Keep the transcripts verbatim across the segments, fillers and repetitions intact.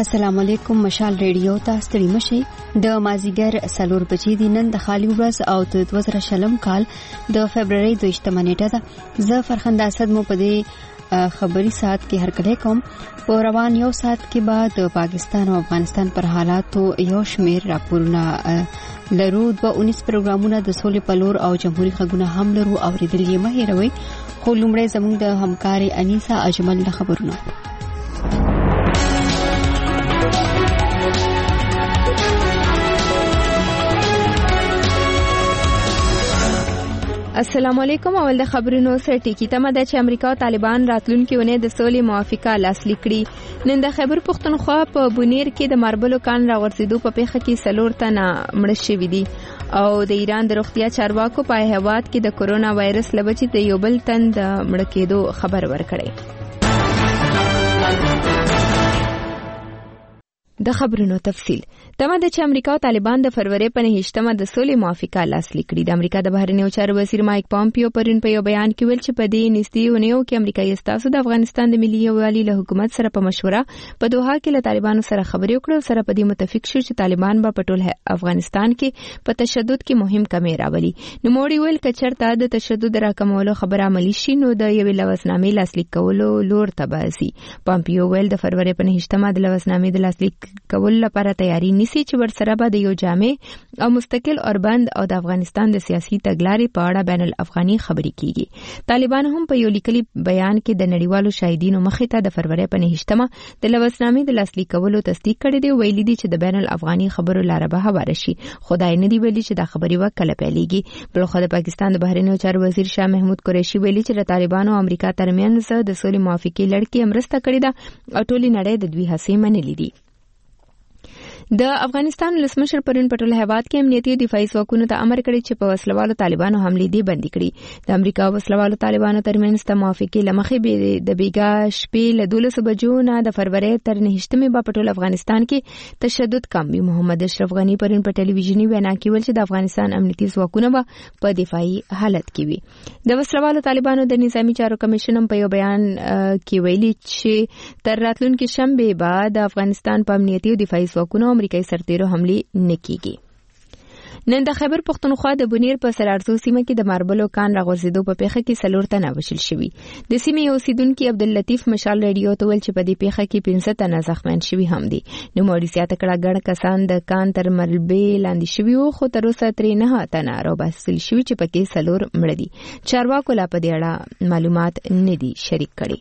السلام علیکم. مشال ریډیو ته ستړي مشي. د مازیګر سلور بجې د نن د خالي ورځ او د دوه زره شلم کال د فبرवरी دویشتمه نیټه ده. زه فرخنده اسد مو په دې خبري ساعت کې هرکلی کوم. په روان یو ساعت کې بعد د پاکستان او افغانستان پر حالاتو یو شمیر راپورونه لرو. دوه اونیس پروګرامونه د سولې پلور او جمهوریت خبرونه هم لرو او ریډل یې مه هېروئ. خو لومړی زموږ د همکاري انیسا اجمل له خبرونه. السلام علیکم. اول د خبرونو سره ټکی تمه ده چې امریکا او طالبان راتلونکي ونې د سولې موافقه لاسلیک کړي. نن د خیبر پښتونخوا په بونیر کې د ماربلو کان راغورځېدو په پیښه کې څلور تنه مړه شوي دي او د ایران د روغتیا چارواکو په هیواد کې د کورونا وایرس له وجې د یو بل تن د مړه کېدو خبر ورکړی. د خبرونو تفصیل تمه ده چې امریکا او طالبان د فروری په نهشتمه د سولې موافقه لاسلیک کړي. د امریکا د بهرنیو چارو وزیر مایک پامپیو پرون په یو بیان کې ویل چې په دې نږدې اونیو کې امریکایي استازو د افغانستان د ملي یووالي له حکومت سره په مشوره په دوحه کې له طالبانو سره خبرې وکړې او سره په دې متفق شو چې طالبان به په ټول افغانستان کې په تشدد کې مهم کمی راولي. نوموړي ویل چې چېرته د تشدد راکمولو خبره عملي شي نو د یوې لوثنامې لاسلیک کولو لور ته به ځي. پامپیو ویل د فروری په نهشتمه د لوثنامې د لاسلیک کول لپاره تیاری نیسي چې ورسره به د یو جامع او مستقل اوربند او د افغانستان د سیاسي تګلارې په اړه بین الافغاني خبرې کیږي. طالبان هم په یو لیکلي بیان کې د نړیوالو شاهدینو مخې ته د فروری په نهشتمه د لوثنامې د لاسلیک کولو تصدیق کړی دی. ویلي دي چې د بین الافغاني خبرو لاره به هواره شي. خدای نه دی ویلي چې د خبرې وکړه پیلېږي. بلخو د پاکستان د بهرنیو چارو وزیر شاه محمود قریشي ویلي چې د طالبانو او امریکا ترمنځ د سولې موافقې لړ کې مرسته کړې ده او ټولې نړۍ د دوی هڅې منلې دي. د افغانستان ولسمشر پرون په ټول هیواد کې امنیتي او دفاعي ځواکونو ته امر کړی چې په وسلوالو طالبانو حملې دې بندي کړي. د امریکا وسلوالو طالبانو ترمنځ د موافقې لمخې د بیګا شپې له دولسو بجو نه د فروری تر نهشتمې به په ټول افغانستان کې تشدد کم وي. محمد اشرف غنی پرون په ټلویزیوني وینا کې ویل چې د افغانستان امنیتي ځواکونه به په دفاعي حالت کې وي. د وسلوالو طالبانو د نظامی چارو کمیشن هم په یو بیان کې ویلي چې تر راتلونکي شنبې به د افغانستان په امنیتي او دفاعي ځواکونو امریکایي سرتیرو حملې نه کیږي. نن د خیبر پښتونخوا د بونیر په سرارزو سیمه کې د ماربلو کان راغورځېدو په پیښه کې څلور تنه وژل شوي. د سیمې اوسیدونکي عبداللطیف مشال ریډیو ته ویل چې په دې پیښه کې پنځه تنه زخمیان شوي هم دي. نوموړي زیاته کړه ګڼ کسان د کان تر ملبې لاندې شوي وو خو تر اوسه ترې نه تنه راوباسل شوي چې پکې څلور مړه دي. چارواکو لا په دې اړه معلومات نه دي شریک کړي.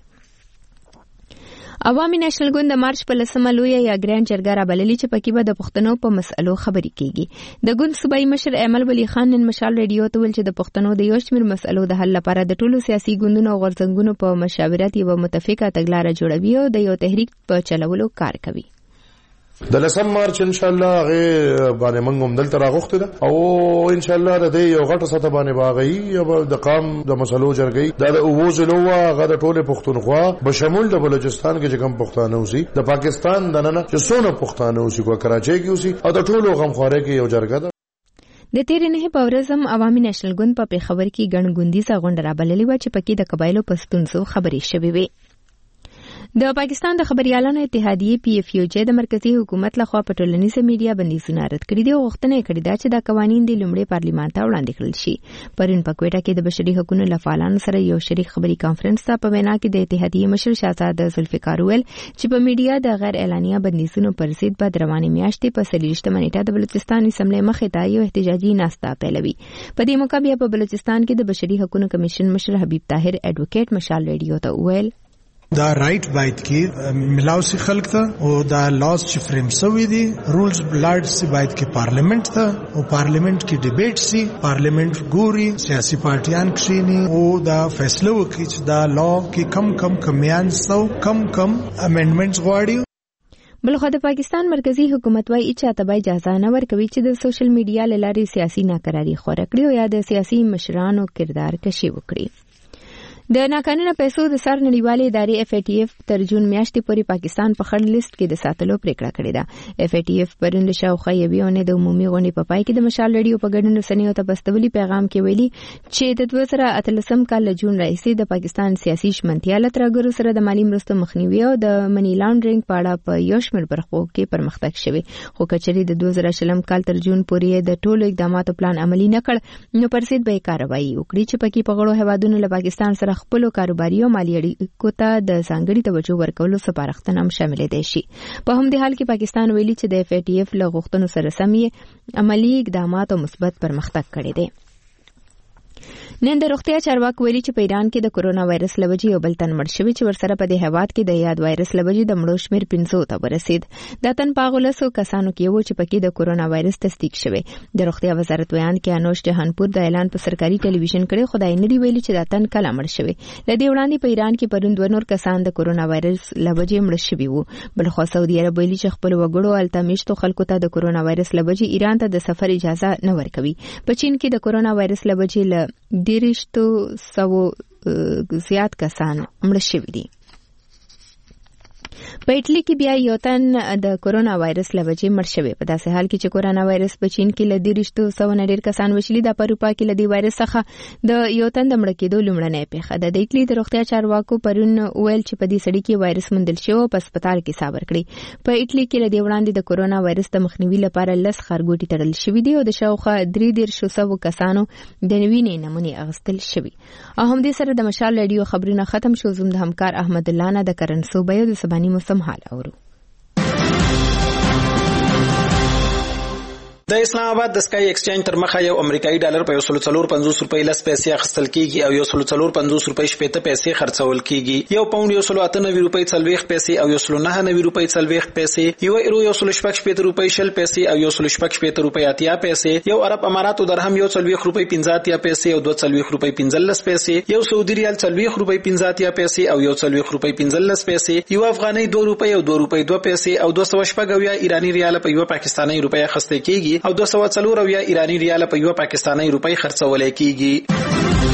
عوامي نېشنل ګوند د مارچ په لسمه لویه یا ګران جرګه رابللې چې پکې به د پښتنو په مسألو خبرې کیږي. د ګوند صوبایي مشر ایمل ولی خان نن مشال ریډیو ته ویل چې د پښتنو د یو شمېر مسألو د حل لپاره د ټولو سیاسي ګوندونو او غورځنګونو په مشاورت یوه متفقه تګلاره جوړوي او د یو تحریک په چلولو کار کوي. د لسم مارچ ان شاء الله هغه باندې موږ هم دلته راغوښته ده او ان شاء الله د یو غټه سطح باندې باغی او د قام د مسلو جرګي د اووزلو هغه د ټوله پښتونخوا بشمول د بلوچستان کې چې کوم پښتانه اوسي د پاکستان د نن چې څونه پښتانه اوسي کو کراچۍ کې اوسي او د ټولو غمخواره کې یو جرګه ده. د تیرې نه په ورځ هم عوامي نېشنل ګوند په پیښور کې ګڼ ګوندیزه غونډه رابللې وه چې پکې د قبایلو په ستونزو خبرې شوې وې. د پاکستان د خبريالانو اتحادیې پی اف یو چې د مرکزی حکومت لخوا په ټولنیزه میډیا بندیزونه رد کړي دي او غوښتنه یې کړې ده چې دا قوانین د لومړي پارلیمان ته وړاندې کړل شي. پرون په کوټه کې د بشري حقوقو لفعالانو سره یو شریک خبري کانفرنس ته په وینا کې د اتحادیې مشر شاهزاده ذوالفقار ویل چې په میډیا د غیر اعلانیه بندیزونو پر ضد به د روانې میاشتې په څلېرویشتمه نیټه د بلوچستان اسمبلی مخې ته یو احتجاجي ناسته پیلوي. په دې موقع بیا په بلوچستان کې د بشري حقوقو کمیشن مشر حبیب طاهر ایڈوکیټ مشال ریډیو ته ویل دا رائٹ باید کې ملاو سي خلق ته او دا لاس چې فریم سوي دي رولز بلارډ سي باید کې پارلیمنت ته او پارلیمنت کې ډیبیټ سي پارلیمنت ګوري سیاسي پارټیان کښینی او دا فیصله وکړي چې دا لا کې کم کم کمیان سو کم کم امندمنټس غواړي. بلخو د پاکستان مرکزی حکومت وايي چې ته به اجازه نه ورکوي چې د سوشل میډیا لارې سیاسي ناکراری خور کړي او یا د سیاسي مشرانو کردار کشي وکړي. د ناقانونه پیسو د سر نړیوالې ادارې اف ای ټي اف تر جون میاشتې پورې پاکستان په خړ لیست کې د ساتلو پریکړه کړې ده. اف ای ټي اف پرون د شاوخوا یوې اونۍ د عمومي غونډې په پای کې د مشال ریډیو په ګډون رسنیو ته بستولي پیغام کې ویلي چې د دوه زره اتلسم کال له جون راهیسې د پاکستان سیاسي شمنتیا له ترګرو سره د مالي مرستو مخنیوي او د منی لانډرینګ په اړه په یو شمېر برخو کې پرمختګ شوی، خو کچري د دوه زره شلم کال تر جون پورې د ټولو اقداماتو پلان عملي نه کړ نو پرسید به کاروایی وکړي چې پکې په غړو هوادونو له پاکستان سره خپل کاروباري او مالي اړیکو ته د ځانګړي توجه ورکولو سپارښتنه هم شامل دي شي. په همدې حال کې پاکستان ویلي چې د اف ای ټي اف له غوښتنو سره سم یې عملی اقدامات او مثبت پرمختګ کړی دی. نن د روغتیا چارواکو ویلي چې په ایران کې د کورونا وایرس له وجې یو بل تن مړ شوی چې ورسره په دې هیواد کې د یاد وایرس له وجې د مړو شمېر پنځو ته ورسید. دا تن په هغو لسو کسانو کې و چې پکې د کورونا وایرس تصدیق شوی. د روغتیا وزارت ویان کې انوش جهانپور د اعلان په سرکاري ټلویزیون کړي خدای نه دی ویلي چې دا تن کله مړ شوی. ل دې وړاندې په ایران کې پرون دوه نور کسان د کورونا وایرس له وجې مړ شوي وو. بل خو سعودي عرب ویلي چې خپل وګړو التمیشتو خلکو ته د کورونا وایرس له وجې ایران ته د سفر اجازه نه ورکوي. په چین کې د کورونا وایرس له وجې له دیرشتو سو زیات کسان مړ شوي دي. په ایټلی کې بیا یو تن د کورونا وایرس له وجې مړ شوی. په داسې حال کې چې کورونا وایرس په چین کې له دیرشتو سو نه ډېر کسان وشلي، د اروپا کې له دې وایرس څخه د یو تن د مړ کېدو لومړنۍ پیښه ده. د ایټلی د روغتیا چارواکو پرون ویل چې په دې سړي کې وایرس موندل شوی او په هسپتال کې صابر کړی. په ایټلی کې له دې وړاندې د کورونا وایرس د مخنیوي لپاره لس خارګوټي تړل شوي دي او د شاوخوا درې دېرشو سوو کسانو د نوینې نمونې اخیستل شوي. او همدې سره د مشال ریډیو خبرونه ختم شو. زموږ د همکار احمد الله نه د کرن صوبې د سباني موسم حال اورو. د اسلام آباد د سکای ایکسچینج تر مخه یو امریکایي ډالر په یو سل څلور پنځوس روپۍ لس پیسې اخیستل کیږي او یو سل څلور پنځوس روپۍ شپېته پیسې خرڅول کیږي. یو پاوند یو سل اته نوي روپۍ څلوېښت پیسې او یو سل نهه نوي روپۍ څلوېښت پیسې، یو ایرو یو سل شپږ شپېته روپۍ شل پیسې او یو سل شپږ شپېته روپۍ اتیا پیسې، یو عرب اماراتو درهم یو څلوېښت روپۍ پنځه اتیا پیسې او دوه څلوېښت روپۍ پنځلس پیسې، یو سعودي ریال څلوېښت روپۍ پنځه اتیا پیسې او یو څلوېښت روپۍ پنځلس پیسې، یو افغانۍ دوه روپۍ او دوه روپۍ دوه پیسې او دوه سوه شپږ اویا ایراني ریال په یو پاکستاني روپۍ اخیستل کیږي او دوه سوه څلور اویا ایرانی ریال په یو پاکستاني روپۍ خرڅول کیږي.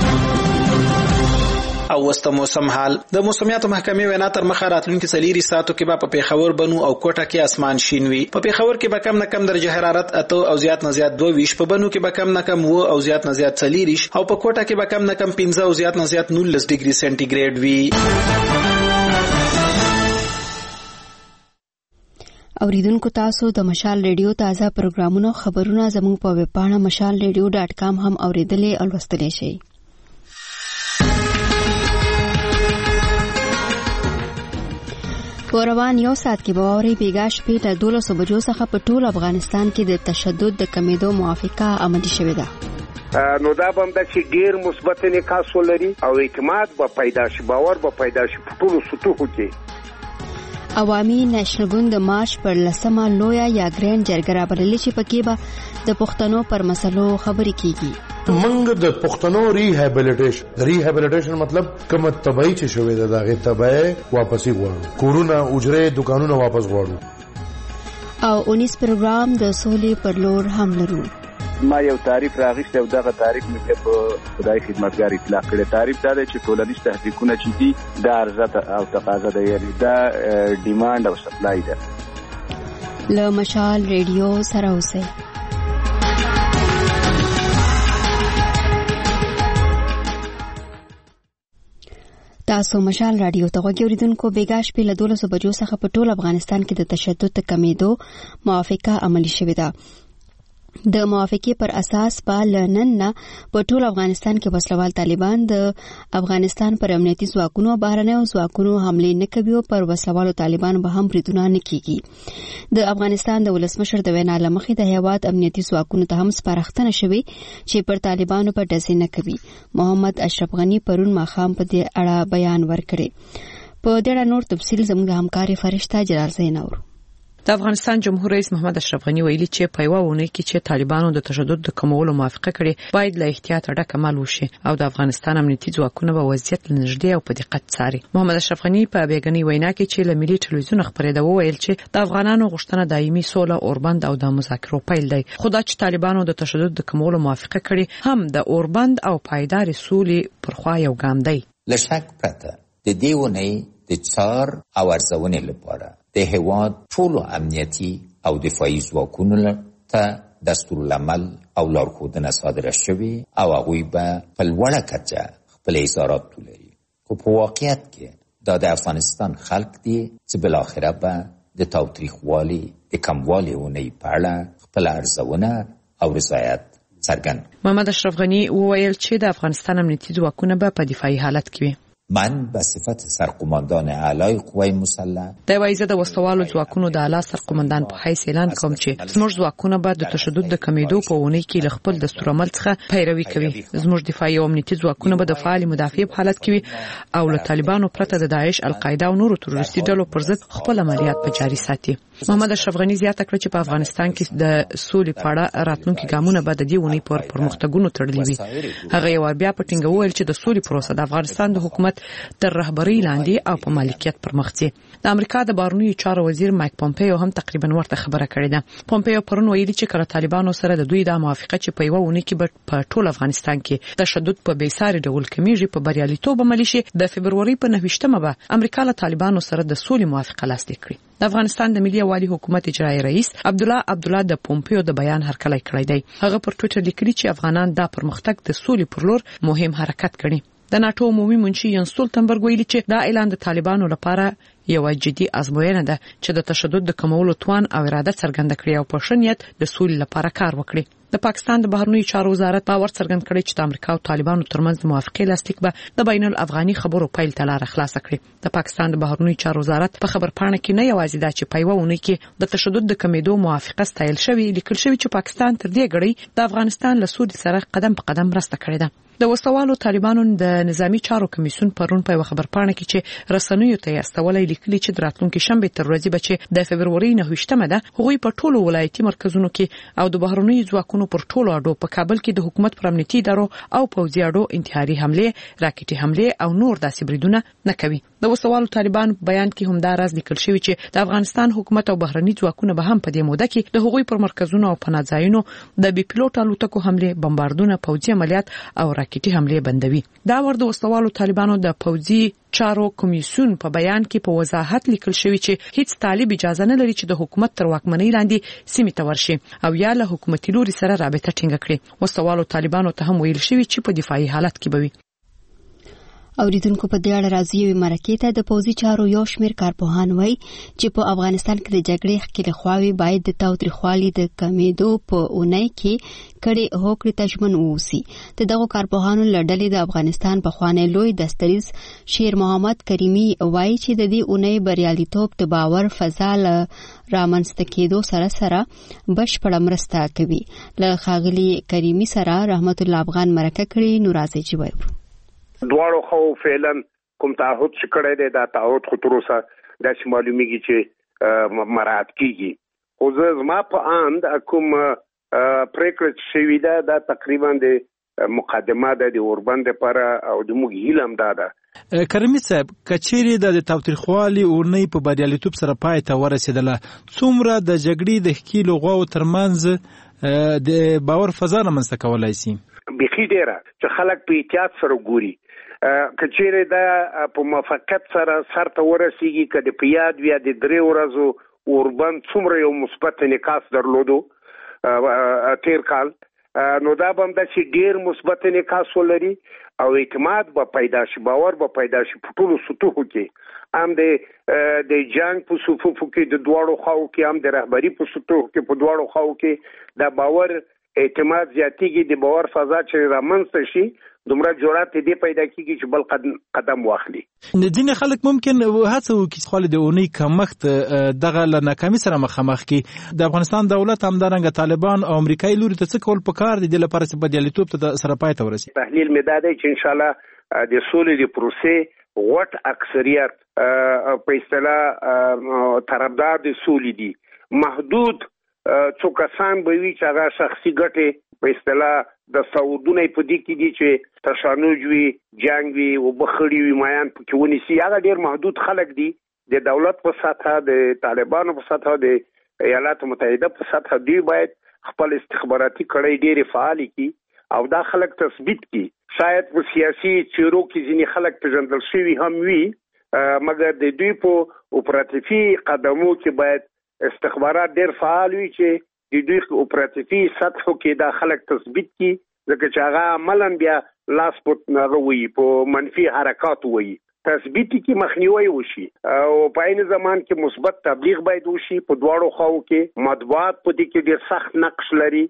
او وسته موسم حال. د موسمیاتو محکمې وینا تر مخه راتلونکي څلوري ساعتو کې به په پیښور بنو او کوټه کې اسمان شین وي. په پیښور کې به کم نه کم درجه حرارت اته او زیات نه زیات دوه ویش، په بنو کې به کم نه کم و او زیات نه زیات څلوریش او په کوټه کې به کم نه کم پنځه او زیات نه زیات نولس ډیګري سنټیګریډ وي. اوریدونکو تاسو د مشال ریډیو تازه پروګرامونو خبرونه زموږ په ویب پاڼه مشال ریډیو ډاټ کام هم اوریدلې او لوستلی شئ. په روان یو ساعت کې به واورئ بیګا شپې له دولسو بجو څخه په ټول افغانستان کې د تشدد د کمیدو موافقه عملي شوې ده. نو دا به همدا چې ډېر مثبت انعکاس ولري او اعتماد به پیدا شي، باور به پیدا شي په ټولو سطحو کې. عوامي نېشنل ګوند د مارچ پر لسمه لویه یا ګرینډ جرګه رابللې چې پکې به د پښتنو پر مسلو خبرې کیږي. موږ د پښتنو ریهابیلیټیشن ریهابیلیټیشن مطلب کوم تبعی چې شوې ده دغه تبعی واپسی غواړو، کورونه اجره دکانونه واپس غواړو. او اونیس پروګرام د سولې پر لور هم لرو. ما یو تعریف راغشت او دغه تعریف مې په خدای خدمتګار اطلاق کړی. تعریف دا دی چې ټولنیز تحقیقونه چې دي د عرضه او تقاضا ده، یعنی دا ډیماند او سپلای ده. له مشال ریډیو سره اوسئ. تاسو مشال رادیو ته غوږی اوریدونکو. بیګا شپې له دولسو بجو څخه په ټول افغانستان کې د تشدد کمیدو موافقه عملي شوې ده. د موافقې پر اساس په لنن نه په ټول افغانستان کې وسلوال طالبان د افغانستان پر امنیتي ځواکونو بهرنیو ځواکونو حمله نه کوي او پر وسلوالو طالبان به هم بریدونه نه کیږي. د افغانستان د ولسمشر د وینا لمخې د هیواد امنیتي ځواکونو ته هم سپارښتنه شوې چې پر طالبانو په ډزې نه کوي. محمد اشرف غنی پرون ماښام په دې اړه بیان ورکړی. په دې اړه نور تفصیل زموږ همکاري فرشته جلال زین اورو. د افغانستان جمهور رئیس محمد اشرف غنی ویلي چې په یوه اونۍ کې چې طالبانو د تشدد د کمولو موافقه کړې باید له احتیاط ډک عمل وشي او د افغانستان امنیتي ځواکونه به وضعیت لنږدې او په دقت څاري. محمد اشرف غنی په بیګنۍ وینا کې چې له ملي ټلویزیون خبرېده وویل چې د افغانانو غوښتنه دایمي سوله اوربند او د مذاکرو پیل دی، خو دا چې طالبانو د تشدد د کمولو موافقه کړې هم د اوربند او پایدار سولې پر خوا یو ګام دی. لشک پرته د دې ونې د څار او ارزونې لپاره د هیواد ټولو امنیتي او دفاعي ځواکونو ته دستورالعمل او لارښودنه صادره شوې او هغوی به په لوړه کچه خپل اظهارات ولري. خو په واقعیت کې دا د افغانستان خلک دي چې بالاخره به د تاوتریخوالي د کموالي ونې په اړه خپل ارزونه او رضایت څرګند. محمد اشرف غنی وویل چې د افغانستان امنیتي ځواکونه به په دفاعي حالت کې وي. من به صفت سرقماندان اعلای قوای مسلح د وایزه د وسوالو ځواکونو د اعلی سرقماندان په حیث اعلان کوم چې زموږ ځواکونه به د تشدد د کمیدو په ونې کې له خپل دستورالعمل څخه پیروي کوي. زموږ دفاعي او امنیتي ځواکونه به د فعال مدافع په حالت کې وي او له طالبانو پرته د داعش، القاعده او نورو تروریستي ډلو پر ضد خپل عملیات په جاري ساتي. محمد اشرف غنی زیاته کړه چې په افغانستان کې د سولې په اړه راتلونکي ګامونه به د دې ونې پر پرمختګونو تړلي وي. هغه یو بیا په ټینګه وویل چې د سولې پروسه د افغانستان د حکومت تر رهبرۍ لاندې او په مالکیت پر مخ ځي. د امریکا د بهرنیو چارو وزیر مایک پومپیو هم تقریبا ورته خبره کړې ده. پومپیو پرون ویلي چې کله طالبانو سره د دوی د موافقه چې په یو ونه کې په ټول افغانستان کې تشدد په بیساري ډول کمیږي په بریالیتوب عملی شي، د فبرवरी په نهویشتمه به امریکا له طالبانو سره د سولې موافقه لاسلیک کړي. د افغانستان د ملي والي حکومت اجرایی رئیس عبدالله عبدالله د پومپیو د بیان هرکلی کړی دی. هغه پر ټویټر لیکلي چې افغانان دا پرمختګ د سولې پر لور مهم حرکت ګڼي. د ناتو عمومي منشي ینس ستولتنبرګ ویلي چې دا اعلان د طالبانو لپاره یو جدي ازموینه ده چې د تشدد د کمولو توان او اراده څرګنده کړي او په ښه نیت د سولې لپاره کار وکړي. د پاکستان د بهرنیو چارو وزارت باور څرګند کړی چې د امریکا او طالبانو ترمنځ د موافقې لاسلیک به د بین الافغاني خبرو پیل ته لاره خلاصه کړي. د پاکستان د بهرنیو چارو وزارت په خبرپاڼه کې نه یوازې دا چې په یوه اونۍ کې د تشدد د کمیدو موافقه ستایل شوې، لیکل شوی چې پاکستان تر دې غړي د افغانستان له سولې سره قدم په قدم مرسته کړې ده. د وسوالو طالبانو د نظامی چارو کمیسیون پرون په خبرپاڼه کې چې رسنیو ته استولای لیکلي چې د راتلونکي شنبه تر ورځې به چې د فبرवरी نهویشتمه ده هغوی په ټولو ولایتي مرکزونو کې او د بهرنیو ځواکونو پر ټولو اډو په کابل کې د حکومت پر امنیتي ادارو او پوځي اډو انتحاري حمله، راکټي حمله او نور داسې بریدونه نه کوي. د وسوالو طالبان بیان کې هم دا راز لیکل شوی چې د افغانستان حکومت او بهرني ځواکونه به هم په دې موده کې د هغوی پر مرکزونو او پناهځایونو د بي پيلوټ الوتکو حمله، بمباردونه، پوځي عملیات او راکټي حمله بندوي. دا ور د وسوالو طالبانو د پوځي چارو کمیسیون په بیان کې په وضاحت لیکل شوی چې هیڅ طالب اجازه نه لري چې د حکومت تر واکمنۍ لاندې سیمې ته ورشي او یا له حکومتي لوري سره رابطه ټینګه کړي. وسوالو طالبانو ته هم ویل شوی چې په دفاعي حالت کې به وي. اوریدونکو په دې اړه راځي یو مرکه ته د پوځي چارو یو شمېر کارپوهان وایي چې په افغانستان کې د جګړې ښکېل خواوې باید د تاوتریخوالي د کمیدو په اونۍ کې کړي هوکړې ته ژمن واوسي. د دغو کارپوهانو له ډلې د افغانستان پخوانی لوی دستریز شیر محمد کریمي وایي چې د دې اونۍ بریالیتوب د باور فضا له رامنځته کېدو سره سره بشپړه مرسته کوي. له ښاغلي کریمي سره رحمت الله افغان مرکه کړې. نو راځي چې وایو دواړو خو فعلا کوم تعهد چې کړی دی دا تعهد خو تر اوسه داسې معلومیږي چې مراعات کیږي. خو زه زما په اند کوم پریکړه شوې ده دا تقریبا د مقدمه ده د اوربند لپاره او د موږ هیله هم دا ده. کریمي صاحب کچېرې د تاوتریخوالي اونۍ په بریالیتوب سره پای ته ورسېدله، څومره د جګړې د ښکېلو غواو ترمنځ د باور فضا رامنځته کولی شي؟ بیخي ډیره چې خلک په احتیاط سره ګوري. کچېرې دا په موافقت سره سر ته ورسیږي که د په یاد وي د درې ورځو اوربند څومره یو مثبت انعکاس درلودو تیر کال، نو دا به همداسې ډېر مثبت انعکاس ولري او اعتماد به پیدا شي، باور به پیدا شي په ټولو سطحو کې، هم د د جنګ په صفوفو کې د دواړو خواو کې، هم د رهبري په سطحو کې په دواړو خواو کې دا باور اعتماد زیاتیږي. د باور فضا چې رامنځته شي دومره جرأت دې پیدا کیږي چې بل قدم قدم واخلي. ځینې خلک ممکن هڅه وکړي چې د اونۍ کمښت دغه له ناکامي سره مخامخ کړي. د افغانستان دولت همدارنګه طالبان او امریکایي لوري ته څه کول پکار دي د لپاره چې بریالیتوب ته سره پای ته ورسي؟ تحلیل مې دا دی چې انشاءالله د سولې د پروسې غټ اکثریت په اصطلاح طرفدار د سولې دي. محدود څو کسان به وي چې هغه شخصي ګټې په اصطلاح د سعودونه په دې کې دي چې تشنج وي، جنګ وي او بخړی وي، مایان پکې ونیسي. هغه ډېر محدود خلک دي. د دولت په سطحه، د طالبانو په سطحه، د ایالاتو متحده په سطحه دوی باید خپل استخباراتي کړۍ ډېرې فعالې کړي او دا خلک تثبیت کی شاید په سیاسي چیرو کې ځینې خلک پیژندل شوي هم وي مګر د دوی په اپراتیفي قدمو کې باید استخبارات ډېر فعال وي چې د دوی په اپراتیفي سطحو کې دا خلک تثبیت کی ځکه چې هغه عملاً بیا لاس پټ نه وي په منفي حرکات وي تثبیت کی مخنیوي وشي او په عین زمان کې مثبت تبلیغ باید وشي په دواړو خواو کې مطبوعات په دې کې ډېر سخت نقش لري.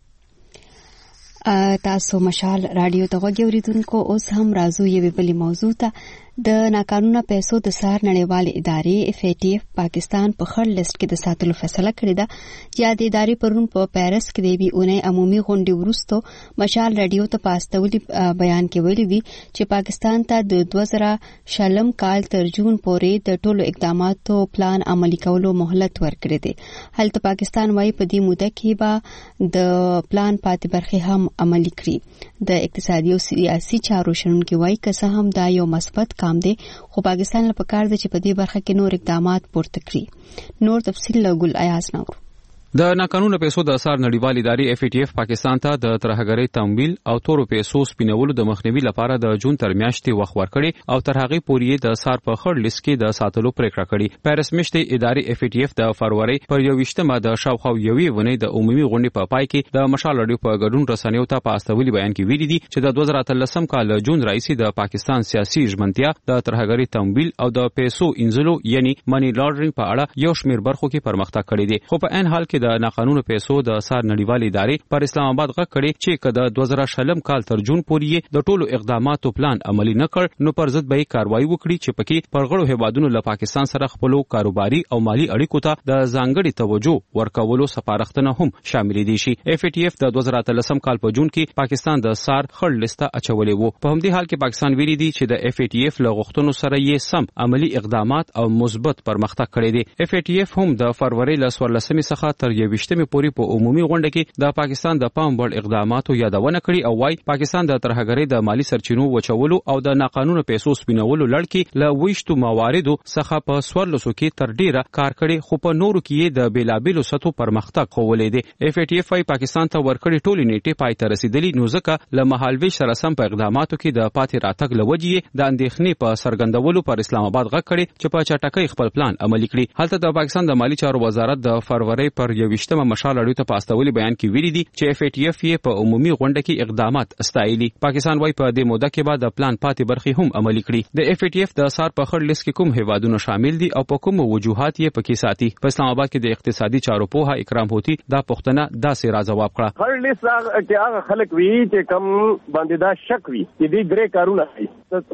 تاسو مشال رادیو ته وګورئ اوس هم راځو یوې بلې موضوع ته د ناقانونه پیسو د سار نړیوالې ادارې اف ای ټي اف پاکستان په خړ لیست کې د ساتلو فیصله کړې ده یا د ادارې پرون په پیرس کې د یوې اونۍ عمومي غونډې وروسته مشال رادیو ته په استولي بیان کې ویلي دي چې پاکستان ته د دوه زره شلم کال تر جون پورې د ټولو اقداماتو پلان عملي کولو مهلت ورکړی دی. هلته پاکستان وايي په دې موده کې به د پلان پاتې برخې هم عملي کړي. د اقتصادي او سیاسي چارو شنونکي وايي که څه هم دا یو مثبت کام دی خو پاکستان له پکار دی چې په دې برخه کې نور اقدامات پورته کړي. نور تفصیل له ګل ایاز نور. د ناقانونه پیسو د اثار نړیوال ادارې اف ای ټي اف پاکستان ته د ترهګرۍ تمویل او تورو پیسو سپینولو د مخنیوي لپاره د جون تر میاشتې وخت ورکړي او تر هغه پورې د اثار په خړ لیست کې د ساتلو پریکړه کړې. پیرس میاشتې ادارې اف ای ټي اف د فروری پر یوویشتمه د شاوخوا یوې ونې د عمومي غونډې په پای کې د مشال رادیو په ګډون رسنیو ته په استولي بیان کې ویلي دي چې د دوه زره اتلسم کال جون راځي د پاکستان سیاسي ژمنتیا د ترهګرۍ تمویل او د پیسو انزلو یعنی منی لانډرینګ په اړه یو شمېر برخو کې پرمختګ کړی دی. خو په عین حال کې د ناقانونه پیسو د اثار نړیوال ادارې پر اسلام آباد غږ کړي چې کله دوه زره شلم کال تر جون پورې د ټولو اقداماتو پلان عملي نه کړ نو پر ضد به کاروایی وکړي چې پکې پرغړو هیوادونو له پاکستان سره خپل کاروباري او مالی اړیکو ته د ځانګړي توجه ورکولو سپارښتنه هم شامل دي شي. اف ای ټي اف د دوه زره اتلسم کال په جون کې پاکستان د سار خړ لیست اچولې وو. په همدې حال کې پاکستان ویلي دي چې د اف ای ټي اف له غوښتنو سره یې سم عملی اقدامات او مثبت پرمختګ کړی دی. اف ای ټي اف هم د فروری ل څوارلسمې څخه تر یوویشتمې پورې په عمومي غونډه کې د پاکستان د پام وړ اقداماتو یادونه کړې او وايي پاکستان د ترهګرۍ د مالی سرچینو وچولو او د ناقانونه پیسو سپینولو لړ کې له ویشتو مواردو څخه په سوارلسو کې تر ډیره کار کړي خو په نورو کې د بیلابیلو سطحو پرمختګ خوولې دي. اف ای ټي اف پاکستان ته ورکړې ټولې نیټې پای ته رسیدلې نو ځکه له مهالويش سره سم په اقداماتو کې د پاتې راتګ لوجې د اندېښنې په سرګندولو پر اسلام آباد غږ کړي چې په چټکۍ خپل پلان عملي کړي. هلته د پاکستان د مالی چارو وزارت د فروری پر یوویشتمه مشال اړیو ته پاستولي بیان کې ویلي دي چې اف ای ټي اف یې په عمومي غونډه کې اقدامات استایلي. پاکستان وايي په دې موده کې به د پلان پاتې برخې هم عملي کړي. د اف ای ټي اف د اثار په خړ لیست کې کوم هیوادونه شامل دي او په کوم وجوهات یې پکې ساتي. په اسلام آباد کې د اقتصادي چارو پوها اکرام هوتی دا پوښتنه داسې را جواب کړه. خړ لیست چې هغه خلک وی چې کم باندې دا شک وی چې دې درې کارونه کوي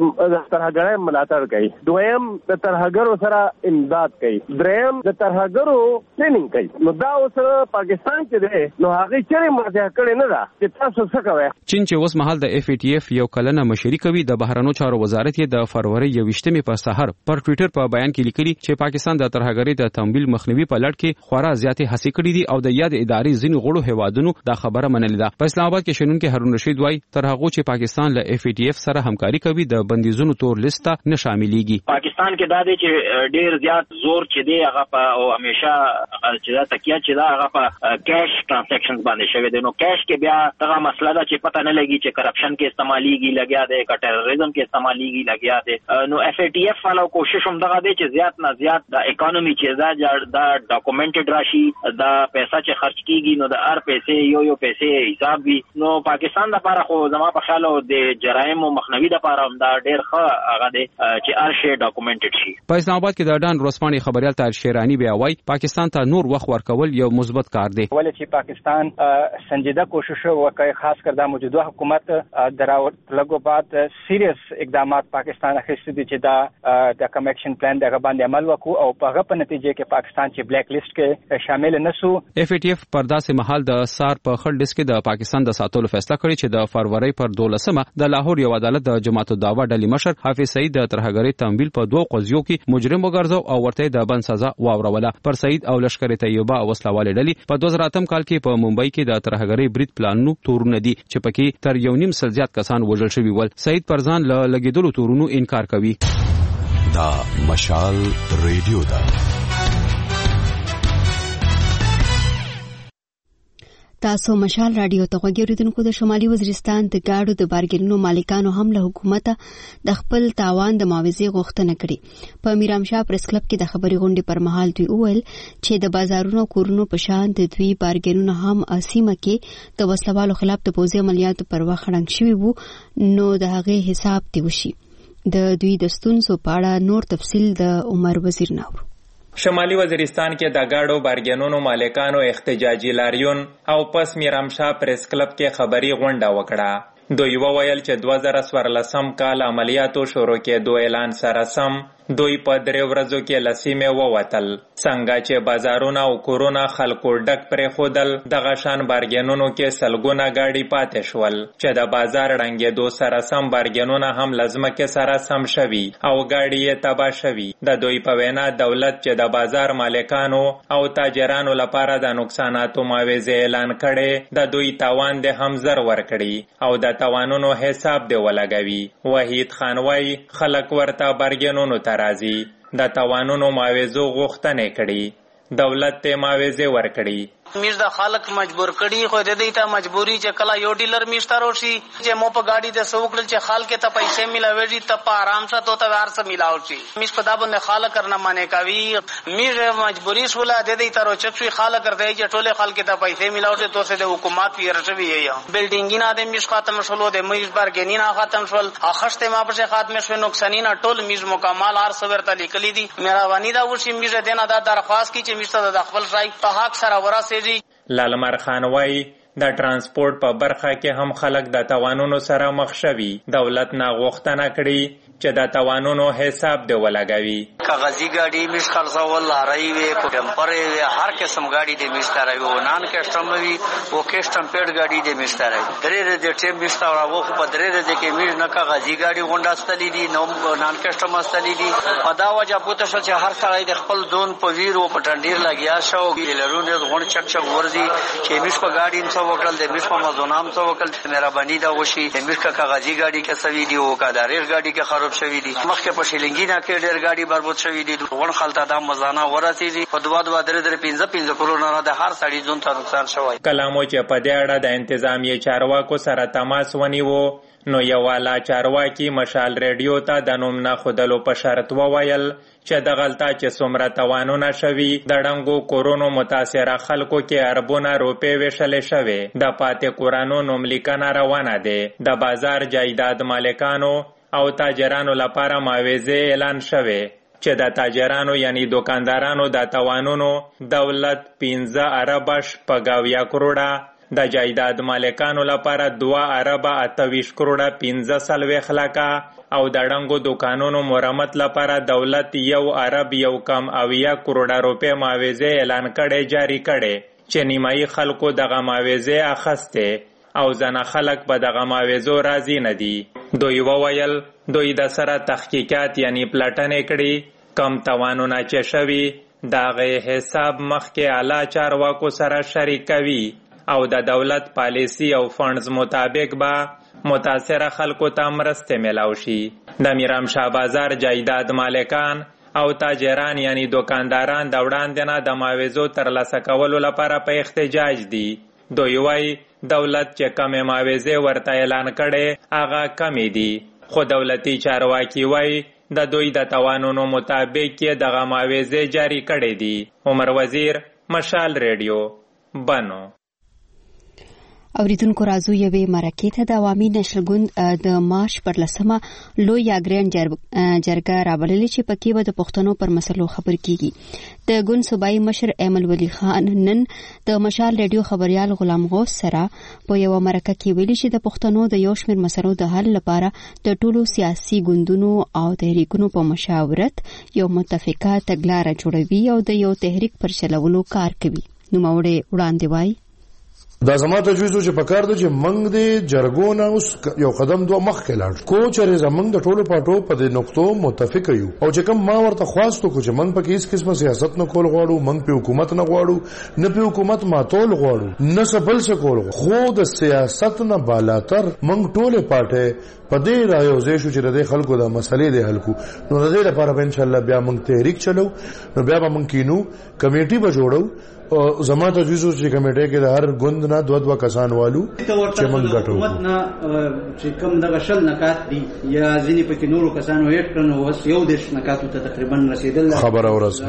د ترهګرۍ ملاتړ کوي، دویم د ترهګرو سره امداد کوي، دریم د ترهګرو ټریننګ کوي. نو دا اوس پاکستان کې دی نو هغه چیرې مرجع کړي نه ده چې تاسو څه کوئ. چین چې اوس مهال د اف ای ټي اف یو کلنه مشري کوي د بهرنیو چارو وزارت یې د فروری یوویشتمې په سحر پر ټوئیټر په بیان کې لیکلي چې پاکستان د ترهګرۍ د تمویل مخنیوي په لړ کې خورا زیاتې هڅې کړې دي او د یاد ادارې ځینې غړو هیوادونو دا خبره منلې ده. په اسلام آباد کې شنونکي هارون رشید وايي تر هغه چې پاکستان له اف ای ټي اف سره همکاري کوي د بندیزونو تور لیست ته نه شاملېږي. پاکستان کې دا دی چې ډیر زیات زور چې دی هغه په او همیشه چې دا تکیه چې دا هغه په کیش ټرانزیکشنز باندې شوی دی. نو کیش کې بیا دا مسله ده چې پته نه لګي چې کرپشن کې استعماليږي لګیا دی که ټیرریزم کې استعماليږي لګیا دی. نو اف ای ټي اف والو کوشش هم دغه دی چې زیات نه زیات د اکانومي چې دا دا ډاکومنټډ راشي دا پیسې چې خرج کیږي نو د هر پیسې یو یو پیسې حساب وي. نو پاکستان لپاره خو زما په خیال د جرایم او مخنیوي لپاره هم دا ډیر ښه هغه دی چې هر شی ډاکومنټډ شي. په اسلام آباد کې د ډان روسپاني خبريال طاهر شیرانی بیا وايي پاکستان ته نور وخت ورکول یو مثبت کار دی. ولې چې پاکستان سنجیده کوشش وکړي خاص کر د موجوده حکومت دراوتلګو بعد سیریس اقدامات پاکستان اخیستي دي چې دا د کم اکشن پلان دغه باندې عمل وکړو او په هغه په نتیجه کې پاکستان چې بلیک لیست کې شامل نشو. اف ای ټي اف پر داسې محل د سار په خړ لیست کې د پاکستان د ساتلو فیصله کړې چې د فروری پر دولسمه د لاهور یو عدالت د جماعت الدعوه ډلې مشر حافظ سعید د ترهګرۍ تمویل په دوه قضیو کې مجرم وګرځاو او ورته د بند سزا واوروله. پر سعید او لشکر طیبه او وسلواله ډلې په دوه زره اتم کال کې په ممبئی کې د ترهګرۍ برید پلانونو تورونه دي چې پکې تر یو نیم سل زیات کسان وژل شوي ول. سعید پر ځان له لګیدلو تورونو انکار کوي. دا مشال ریډیو دا تاسو مشال رادیو ته غوږی اوریدونکو. د شمالي وزیرستان د گاډو د بارګینونو مالکانو هم له حکومت د خپل تاوان د معاوضې غوښتنه کړې. په میرامشاه پریس کلب کې د خبري غونډې پر مهال دوی وویل چې د بازارونو کورونو په شان د دوی بارګینونه هم اسیمه کې د وسلوالو خلاف د پوځي عملیاتو پر وخت خړنګ شوي وو، نو د هغې حساب دی وشي. د دوی د ستونزو په اړه نور تفصیل د عمر وزیر ناور. شمالي وزیرستان کې د گاډو بارګینونو مالکانو احتجاجي لاریون او پس میرامشاه پریس کلب کې خبري غونډه وکړه. دوی وویل چې دوه زره څوارلسم کال عملیاتو شروع کېدو اعلان سره سم دوی په درې ورځو کې له سیمې ووتل. څنګه چې بازارونه او کورونه خلکو ډک پرېښودل، دغه شان بارګینونو کې سلګونه ګاډي پاتې شول چې د بازار ړنګېدو سره سم بارګینونه هم له ځمکې سره سم شوي او ګاډي یې تباه شوي. د دوی په وینا دولت چې د بازار مالکانو او تاجرانو لپاره د نقصاناتو معاوضې اعلان کړي، د دوی تاوان دې هم زر ورکړي او د تاوانونو حساب دې ولګوي. وحید خان وایي خلک ورته بارګینونو ته راځي، د تاوانونو معاوضو غوښتنې کړي، دولت ته معاوضې ورکړي. میز د خلک مجبور کړي، خو د دې ته مجبوري چې کله یو ډیلر میشته روشي چې مو په گاډي د سوکل چې خلک ته پیسې ملاوي ته په آرام سره تو ته ورسره ملاو شي. میز په دا باندې خلک کرنا معنی کوي، میز مجبوري سوله د دې تر چتوي خلک کوي چې ټول خلک ته پیسې ملاو شي تو سه د حکومت پیرشوي یا بلډینګ نه د میز ختم شول، د میز بارګینی نه ختم شول، اخشته ما په ختم شو، نقصانینا ټول میز مکمل ار سره ته لیکلي دي. مهرباني دا وشي میز دینه دا درخواست کی چې میز د خپل ځای په حق سره ورسه. لالمر خان وایي د ترانسپورت په برخه کې هم خلک د تاوانونو سره مخ شوي. دولت نه غوښتنه کړي چې د تاوانونو حساب دی ولګوي. کاغذي ګاډي مش خرڅول، لارۍ وي، ټمپر وي، هر قسم ګاډي د مستر وي، او نان کسٹم وي او کسٹم پیډ ګاډي د مستر وي. درې د ټیم مستر راغو په درې د کې میر نه کاغذي ګاډي غونډه استلې دي، نو نان کسٹم استلې دي. په دا وجه پوته شو چې هر سړی د خپل ځون په ویرو په ټنډیر لګیا شو. لرونه غونډ چک چک ورزي چې مش په ګاډي څو وکړل، د مش په مزونام څو وکړل. مهرباني دا وشي د مش کاغذي ګاډي کې سوي دي او کاداریر ګاډي کې خراب شوی دي. مخکې په شیلنګینا کې ډېر ګاډي برباد شوی دي. ون خلته د مزانه ورسېږي په دوه دوه درې درې پنځه پنځه کرونا نه د هر سړي ځون ته نقصان شوی. کلامو چې په دې اړه د انتظامیه چارواکو سره تماس ونیو، نو یو والا چارواکي مشال ریډیو ته د نوم نه خودلو په شرط وویل چې د غلطه چې څومره تاوانونه شوي د ړنګو کورونو متاثره خلکو کې اربونه روپۍ ویشلې شوې. د پاتې کورانو نوملیکنه روانه ده. د بازار جایداد مالکانو او تاجرانو لپاره معاوضې اعلان شوه چې د تاجرانو یعنی دکاندارانو د تاوانونو دولت پنځه اربه شپږاویا کروڑه، د جایداد مالکانو لپاره دوه اربه اتهویشت کروڑه پنځه څلوېښت لکه او د ړنګو دکانونو مرمت لپاره دولت یو ارب یو کم اویا کروڑه روپۍ معاوضې اعلان کړي جاری کړي چې نیمایي خلکو دغه معاوضې اخیستې او ځنه خلک په دغه معاوضو راضي نه دي. دوی وویل دوی د سره تحقیقات یعنی پلټنې کړي، کم تاوانونه چې شوي د هغې حساب مخکې اعلی چارواکو سره شریکوي او د دولت پالیسی او فنډز مطابق به متاثره خلکو ته مرستې میلاو شي. د میرامشاه بازار جایداد مالکان او تاجران یعنی دکانداران د وړاندې نه د معاوضو ترلاسه کولو لپاره په احتجاج دي. دوی وایي دولت چې کمې معاوضې ورته اعلان کړي هغه کمې دي، خو دولتي چارواکي وایي د دوی د توانونو مطابق کې دغه معاوضې جاری کړي دي. عمر وزیر، مشال ریډیو، بنو. اوریدونکو راځو یوې مرکې ته. د عوامي نشل ګوند د مارچ پر لسمه لویه ګرین جرګه رابللې چې پکې به د پښتنو پر مسلو خبر کیږي. د ګوند صوبایي مشر ایمل ولی خان نن د مشال ریډیو خبريال غلام غوث سره په یو مرکه کې ویلي چې د پښتنو د یو شمېر مسلو د حل لپاره د ټولو سیاسي ګوندونو او تحریکونو په مشاورت یو متفقه تګلاره جوړوي او د یو تحریک پر چلولو کار کوي. نوموړی وړاندې وایي دا زما تجویز چې پکار دی چې منګ دې جرګونه اوس یو قدم دوه مخکې لاړ کو چې زمنګ د ټولو پټو په دې نقطو متفق یو او چې کوم ما ورته خواستو کو چې منګ په هیڅ قسمه سیاست نه کول غواړو، منګ په حکومت نه غواړو، نه په حکومت ماتول غواړو، نه سبل څه کول غواړو، خو د سیاست نه بالاتر منګ ټوله پټه په دې رايوځې شو چې د خلکو د مسلې د حل کو. نو د دې لپاره به ان شاء الله بیا منګ تحریک چلو، نو بیا به منګ کینو کمیټي به جوړو زما ته جزو چې کمیټه کې د هر ګوند نه دوه دوه کسان والو چې موږ غټو حکومت نه چې کوم دغه شل نکات دي یا ځینې پکې نورو کسانو یې کړنو اوس یو دیش نکاتو ته تقریبا رسیدل خبر اورس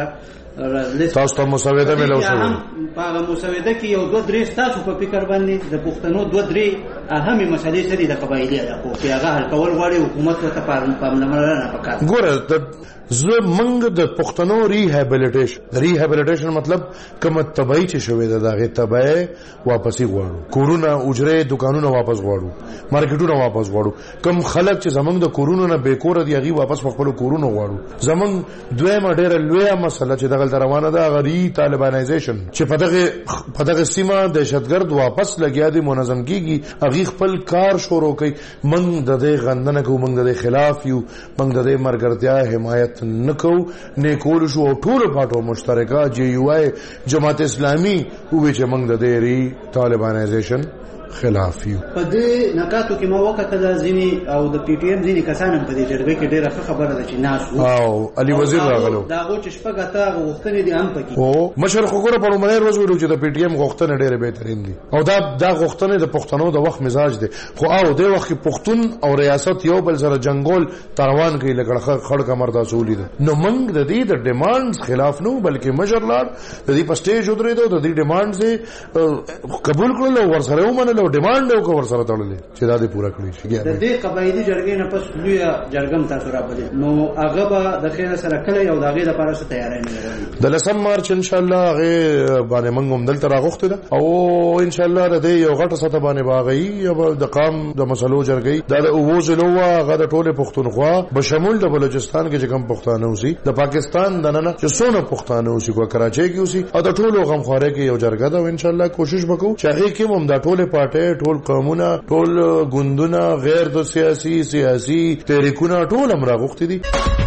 تاسو ته مسوده ملو شوی په مسوده کې یو دوه درې تاسو په فکر باندې د پښتنو دوه درې اهمه مسلې سره د قبایلی ده خو په هغه حل کول غواړي حکومت ته پاملرنه پکار ګوره زه منګ د پښتنو ریهابیلیټیشن ریهابیلیټیشن مطلب کوم تبعی چې شوی ده دغه تبعی واپسی غواړو کورونه اجره دکانونه واپس غواړو مارکیټونه واپس غواړو کوم خلک چې زمنګ د کورونو نه بیکور دي هغه واپس خپل کورونه غواړو زمنګ دویمه ډیره لویه مسله چې دغه روانه ده غری طالبانایزیشن چې په دغه په دغه سیمه دهشتګرد واپس لګیا دي منظم کیږي هغه خپل کار شروع کوي منګ د دې غندنه کو منګ د خلاف یو منګ د دې مرګرتیا حمایت نکو نیکول شو ټول پټو مشترکه جی یو آی جماعت اسلامی او چې موږ د دې طالبانایزیشن خلاف یو په دې نکاتو کې مو وکړه ځینی او د پی ټی ایم ځینی کسان په دې جرګه کې ډیره خبره ده چې ناس او علي وزیر راغلو دا غو چې شپږه غوښتنې دي هم پکې او مشر خبره پر عمر ورځ ویلو چې د پی ټی ایم غوښتنې ډیره بهترین دي او دا دا غوښتنې د پښتنو د وخت مزاج دي خو او د وخت پښتون او ریاست یو بل سره جنگول تروان کوي لکه خړ کمر دا سولې ده نو موږ د دې د ډیمانډز خلاف نو بلکې مشر لار د دې په سټیج ودرې ده د دې ډیمانډز قبول کړل او ورسره ومنل او ډیمانډ او کو ورسره تړلې چې دا دې پورا کړی شي د دې قبایلی جرګې نه پس لوی جرګم تاسو را بده نو هغه به د خیر سره کله یو داغه لپاره څه تیاری نه لري د لسم مارچ ان شاء الله هغه باندې موږ هم دلته راغوښته ده او ان شاء الله د دې یو غټه سطح باندې باغی او د قام د مسلو جرګې د اووزلو هغه د ټوله پښتونخوا بشمول د بلوچستان کې چې کوم پښتانه اوسي د پاکستان د نن چې څونه پښتانه اوسي کو کراچۍ کې اوسي او د ټولو غمخواره کې یو جرګه ده ان شاء الله کوشش وکړو چې هغه کې هم د ټوله پارټي ټول قومونه ټول ګوندونه غیر د سیاسي سیاسي تحریکونه ټول امر غوښتي دي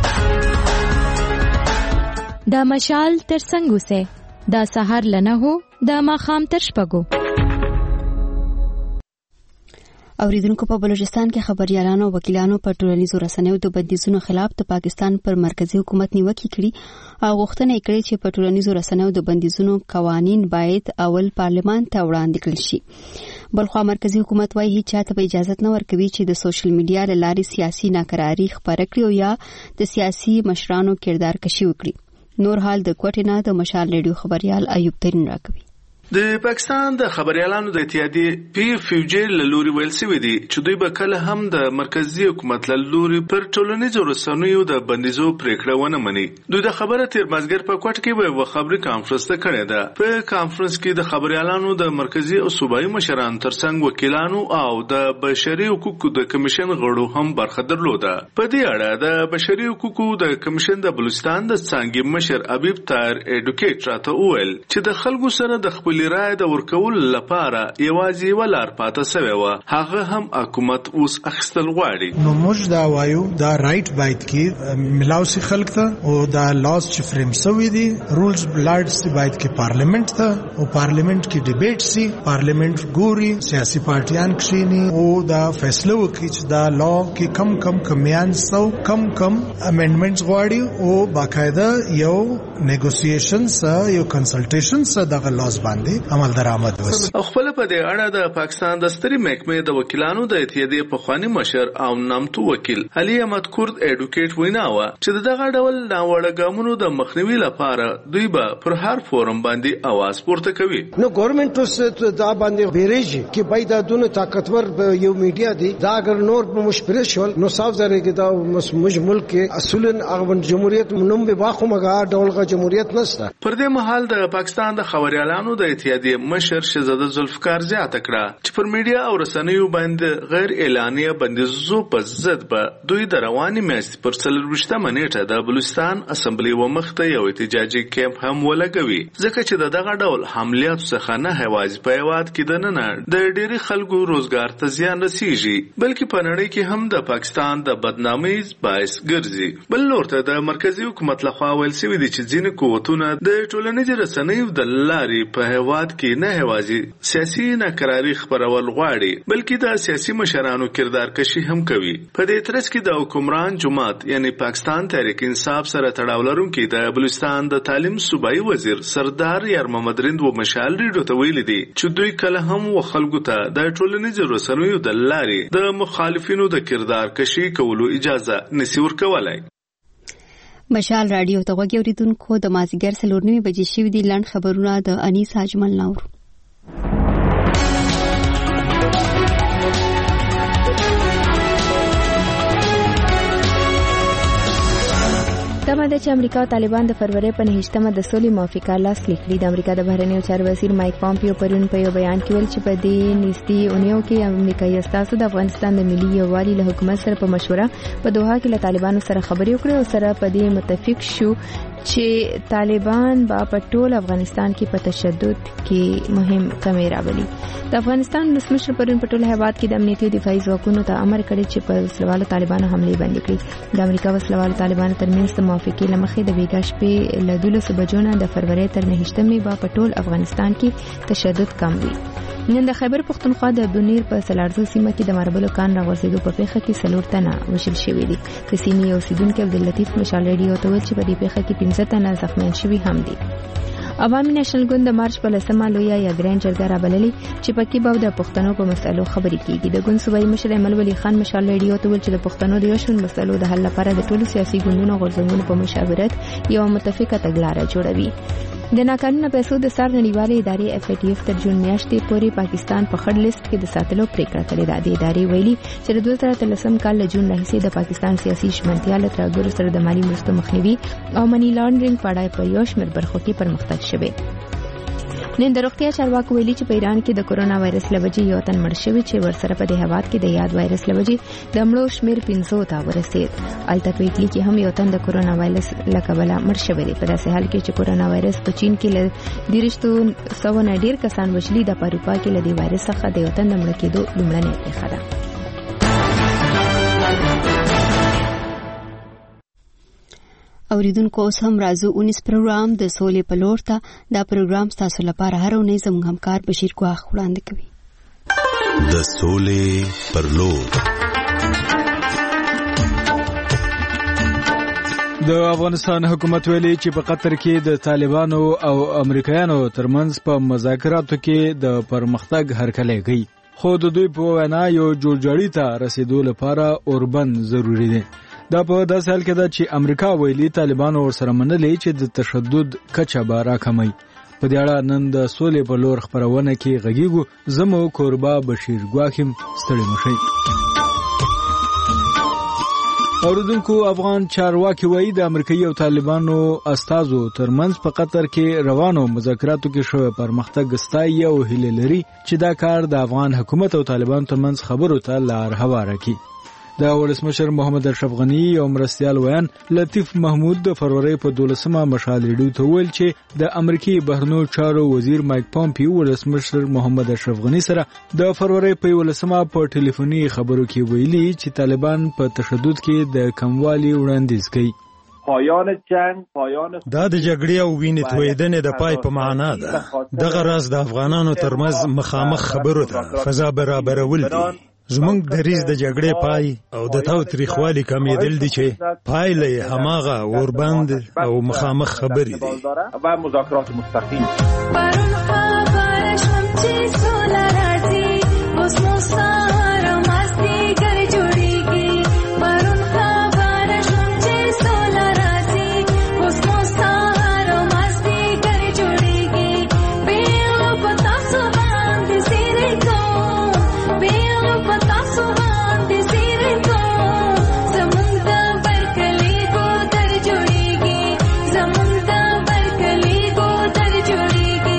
دا مشال تر څنګه وسه دا سحر لنه هو دا ماخام تر شپګو اوریدونکو په بلوچستان کې خبريالانو او وکیلانو پر ټولنیزو رسنیو د بندیزونو خلاف د پاکستان پر مرکزی حکومت نیوکه کړې او غوښتنه کړې چې په ټولنیزو رسنیو د بندیزونو قوانين باید اول پارلمان ته وړاندې کړل شي بلخو مرکزی حکومت وايي چې چاته به اجازه نه ورکوي چې د سوشل میډیا لارې سیاسي ناکراری خبره کړي او یا د سیاسي مشرانو کردار کشي وکړي نور حال د کوټینا د مشال ریډیو خبريال ایوب ترین راکوي د پاکستان د خبريالانو د اتحادیې پی فیوجر لوري ویل سوي دي چې دوی به کله هم د مرکزی حکومت لوري پر ټولنیزو رسنیو د بندیزو پریکړه ونه مني دوی د خبره تیر مازګر په کوټ کې به خبري کانفرنس ته کړې ده په کانفرنس کې د خبريالانو د مرکزی او صوبایي مشران ترڅنګ وکیلانو او د بشري حقوقو د کمیشن غړو هم برخه درلوده په دې اړه د بشري حقوقو د کمیشن د بلوچستان د څنګه مشر حبیب طاهر اډوکیټ راته وویل چې د خلکو سره د خپل رای د ورکول لپاره یوازې ولار پاته سوی و هغه هم حکومت اوس اخستل غواړي نو موږ دا وایو دا رائټ باید کې ملاو سي خلک ته او دا لاس چې فریم سوی دي رولز بلارډ سي باید کې پارلیمنت ته او پارلیمنت کې ډیبیټ سي پارلیمنت ګوري سیاسي پارټیان کښینی او دا فیصله وکړي چې دا لا کې کم کم کمیان سو کم کم امندمنټس غواړي او باقاعده یو نیګوسییشن سره یو کنسلټیشن سره د لاس باندې عمل درآمد وس او خپل په دې اړه د پاکستان د ستري محکمې د وکیلانو د اتحادیې په خواني مشر او نامتو وکیل علي احمد کورد اډوکیټ ویناوه چې دغه ډول ناوړه ګامونو د مخنیوي لپاره دوی به پر هر فورم باندې आवाज پورته کوي نو ګورنمنت اوس دا باندې بیرېږي چې باید د دونه طاقتور یو میډیا دی دا اگر نور په مشپره شول نو صاف ځای کې دا مش ملک کې اصولا هغه جمهوریت نوم به واخو مګا ډولغه جمهوریت نشته پر دې مهال د پاکستان د خبريالانو د اتحادیې مشر شهزاده ذوالفقار زیاته کړه چې پر میډیا او رسنیو باندې غیر اعلانیه بندیزو په ضد به دوی د رواني میاشتې پر څلرویشتمه نیټه د بلوچستان اسمبلی و مخته یو احتجاجي کیمپ هم ولګوي ځکه چې دغه ډول حملات څخه نه هوازي په هیواد کې د نن د ډېری خلکو روزګار ته زیان رسیږي بلکې په نړۍ کې هم د پاکستان د بدنامۍ باعث ګرځي بل نور ته د مرکزی حکومت لخوا ویل شوی دی چې ځینې قوتونه د ټولنیزو رسنیو د لارې په هواد کې نه یوازې سیاسي ناکراری خبرول غواړي بلکې د سیاسي مشرانو کردار کشي هم کوي. په دې ترڅ کې د حکمران جماعت یعنی پاکستان تحریک انصاف سره تړاو لرونکي د بلوچستان د تعلیم صوبایي وزیر سردار یار محمد رند و مشال ریډو ته ویلي دي چې دوی کله هم و خلکو ته د ټولنیزو رسنیو د لارې د مخالفینو د کردار کشي کولو اجازه نسی ورکولای. مشال رادیو ته غوږی اوریدونکو د مازیګر څلور نیمې بجې شوې دي. لنډ خبرونه د انیس اجمل نور. تمه ده چې امریکا او طالبان د فروری په نهشتمه د سولې موافقه لاسلیک کړي. د امریکا د بهرنیو چارو وزیر مایک پامپیو پرون په یو بیان کې ویل چې په دې نږدې اونیو کې امریکایي استازو د افغانستان د ملي یووالي له حکومت سره په مشوره په دوحه کې له طالبانو سره خبرې وکړې او سره په دې متفق شو چې طالبان با په ټول افغانستان کې په تشدد کې مهم کمی راولي. د افغانستان ولسمشر پرون په ټول هیواد کې د امنیتي او دفاعي ځواکونو ته امر کړی چې په وسلوالو طالبانو حملې بند کړي. د امریکا وسلوالو طالبانو ترمنځ د موافقې لمخې د بیګا شپې له دولسو بجو نه د فروری تر نهشتمې با په ټول افغانستان کې تشدد کم وي. نن د خیبر پختونخوا د بونیر په سلارزو سیمه کې د ماربلو کان راغورځېدو په پیښه کې څلور تنه وژل شوي دي. د سیمې اوسیدونکي عبداللطیف مشال ریډیو ته ویل چې په دې پیښه کې پنځه تنه زخمیان شوي هم دي. عوامي نېشنل ګوند د مارچ په لسمه لویه یا ګرین جرګه رابللې چې پکې به د پښتنو په مسلو خبرې کیږي. د ګوند صوبایي مشر ایمل ولی خان مشال ریډیو ته ویل چې د پښتنو د یو شمېر مسلو د حل لپاره د ټولو سیاسي ګوندونو غورځنګونو په مشاورت یو متفقه تګلاره جوړوي. د ناقانونه پیسو د سار نړیوالې ادارې اف ای ټي اف تر جون میاشتې پورې پاکستان په خړ لیست کې د ساتلو پریکړه کړې ده. د ادارې ویلي چې د دوه زره اتلسم کال له جون راهیسې د پاکستان سیاسي شمنتیا له ترګرو سره د مالی مرستو مخنیوي او منی لانډرینګ په اړه په یو شمېر برخو کې پرمختګ شوی. نن د روغتیا چارواکو ویلي چې په ایران کې د کورونا وایرس له وجې یو تن مړ شوی چې ورسره په دې هیواد کې د یاد وایرس له وجې د مړو شمېر پنځو ته ورسېد. الته په ایټالي کې هم یو تن د کورونا وایرس له کبله مړ شوی دی. په داسې حال کې چې کورونا وایرس په چین کې له دیرشتو سوه نه ډېر کسان وژلي د په اروپا کې له دې وایرس څخه د یو تن د مړه کېدو لومړنۍ پېښه ده. اوریدونکو اوس هم راځو اونیس پروګرام د سولې په لور ته. دا پروګرام تاسو لپاره هر اونۍ زموږ همکار بشیر ګواخ وړاندې کوي. د سولې پر لور. د افغانستان حکومت ویلي چې په قطر کې د طالبانو او امریکایانو ترمنځ په مذاکراتو کې د پرمختګ هرکلی کوي، خو د دوی په وینا یو جوړجاړي ته رسیدو لپاره اوربند ضروری دی. دا په داسې حال کې ده چې امریکا ویلي طالبانو ورسره منلې چې د تشدد کچه به راکموي. په دې اړه نن د سولې په لور خپرونه کې غږیږو. زمو کوربه بشیر ګواخیم ستړي مشئ. اوریدونکو افغان چارواکي وایي د امریکایي او طالبانو استازو ترمنځ په قطر کې روانو مذاکراتو کې شوی پرمختګ ستایي او هیله لري چې دا کار د افغان حکومت او طالبانو ترمنځ خبرو ته لار هواره کړي. د ولسمشر محمد اشرف غنی او مرستیال ویان لطیف محمود د فروری په دولسمه مشال ریډیو ته ویل چې د امریکای بهرنیو چارو وزیر مایک پامپیو ولسمشر محمد اشرف غنی سره د فروری په ولسمه په ټلیفوني خبرو کې ویلي چې طالبان په تشدد کې د کموالي وړاندیز کوي. پایان جنگ پایان دا د جګړې او وینې تویدنې د پای په معنا ده. دغه راز د افغانانو ترمنځ مخامخ خبرو ته فضا برابرول دي. زمونږ دریځ د جګړې پای او د تاوتریخوالي کمیدل دي چې پایله یې هماغه اوربند او مخامخ خبرې دي و مذاکرات مستقیم. پرون خبر شوم چې سوله راځي اوس مو سهار مازدیګر جوړیږي. پرون خبر شوم چې سوله راځي اوس مو سهار مازدیګر جوړیږي. بیلو په تاسو باندې سیرې کوم، بیلو په تاسو باندې سیرې کوم. زمونږ د برکلي ګودر جوړیږي، زمونږ د برکلي ګودر جوړیږي.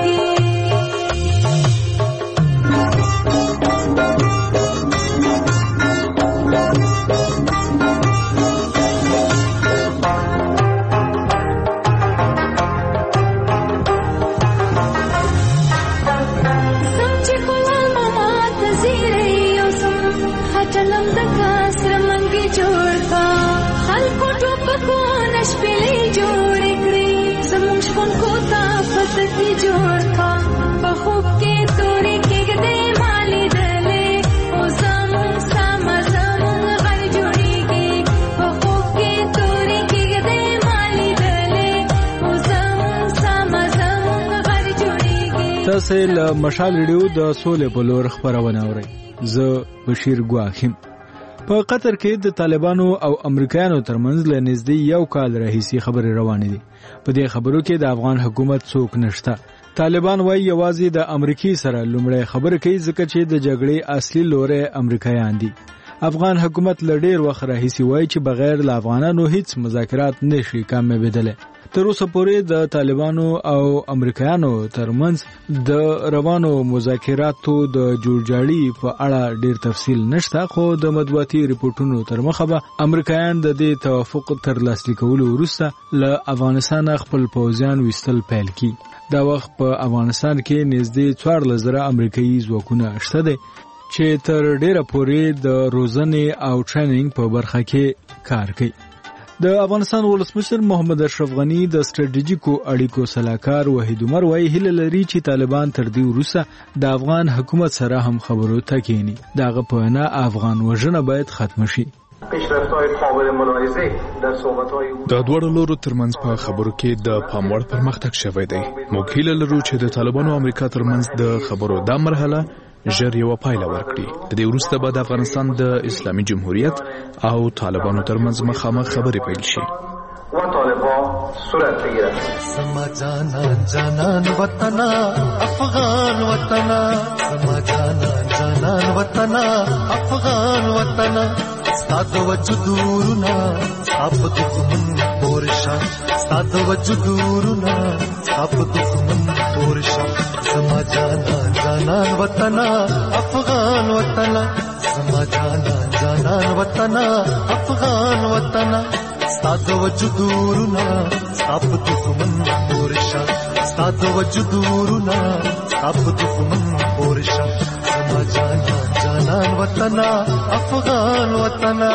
چلم د کاسر منګي جوړ کا خلکو ټوپکو نشپلې جوړ کړې زموږ شپون کو تا پتکي جوړ کا خوب کې تورې کېږدې مالې دلې او زمون سما زمون غر جوړېږي په خوب کې تورې کېږدې مالې دلې او زمون سما زمون غر جوړېږي. تاسو له مشال ریډیو د سولې په لور خبرونه اورئ. زه بشیر ګواخیم. په قطر کې د طالبانو او امریکایانو ترمنځ له نږدې یو کال راهیسې خبرې روانې دي. په دې خبرو کې د افغان حکومت څوک نشته. طالبان وايي یوازې د امریکای سره لومړی خبرې کوي ځکه چې د جګړې اصلي لوري امریکایان دي. افغان حکومت له ډېر وخت راهیسې وايي چې بغیر له افغانانو هیڅ مذاکرات نشي کامیابېدلی. تر اوسه پورې د طالبانو او امریکایانو ترمنځ د روانو مذاکراتو د جوړجاړي په اړه ډېر تفصیل نشته، خو د مطبوعاتي ریپورتونو تر مخه به امریکایان د دې توافق تر لاسلیک کولو وروسته له افغانستان خپل پوځیان ویستل پیل کړي. دا وخت په افغانستان کې نږدې څوارلس زره امریکایي ځواکونه شته دي چې تر ډېره پورې د روزنې او ټریننګ په برخه کې کار کوي. د افغانستان ولسمشر محمد اشرف غنی د ستراتیژیکو اړیکو سلاکار وحید عمر وايي هیله لري چې طالبان تر دې وروسته د افغان حکومت سره هم خبرو ته کېني. دغه په وینا افغان وژنه باید ختم شي. د دوړو لورو ترمنځ په خبرو کې د پاموړ پرمختګ شوی دی. موږ هیله لرو چې د طالبانو او امریکا ترمنځ د خبرو دا مرحله ژر یو پایله ورکړي. د دې وروسته به د افغانستان د اسلامي جمهوریت او طالبانو ترمنځ مخامخ خبرې پیل شي. و طالبان صورت بگیرد. سما جانان جانان وطنا افغان وطنا سما جانان جانان وطنا افغان وطنا ستاد وجودورنا ساب دښمن پورشا ستاد وجودورنا ساب دښمن پورشا سما جانان جانان وطنا افغان وطنا سما جانان جانان وطنا افغان وطنا ستاد وجودورنا ساب دښمن پورشا ستاد وجودورنا ساب دښمن پورشا سما جانان جانان وطنا افغان وطنا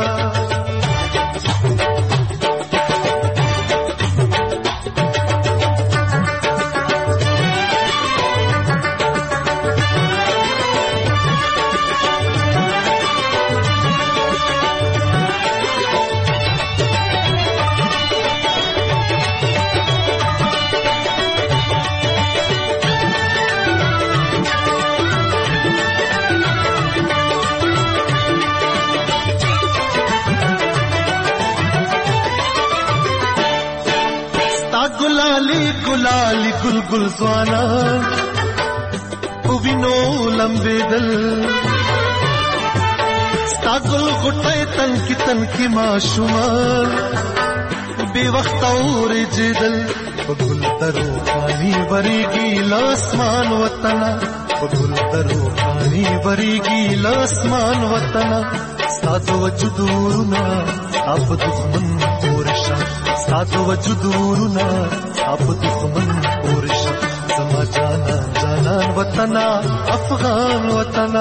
गुलाली गुलगुल ज़वाना उविनो लंबे दल स्तागुल गुटे तनकी तनकी माशुमा बेवक्त और जिदल बगुल तरो पानी बरीगी लासमान वतना बगुल तरो पानी बरीगी लासमान वतना स्तादो वजुदूरुना अब दुश्मन पोरशा स्तादो वजुदूरुना अब दुश्मन पोरशा समा जाना जाना वतना अफगान वतना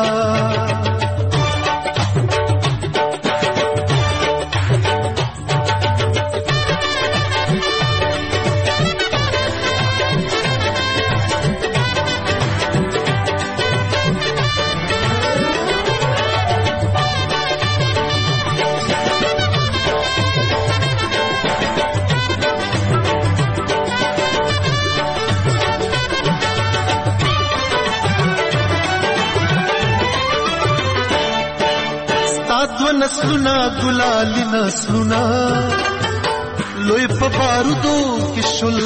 नस्लुना गुलाली नस्लुना लोई पबारुदो किशुल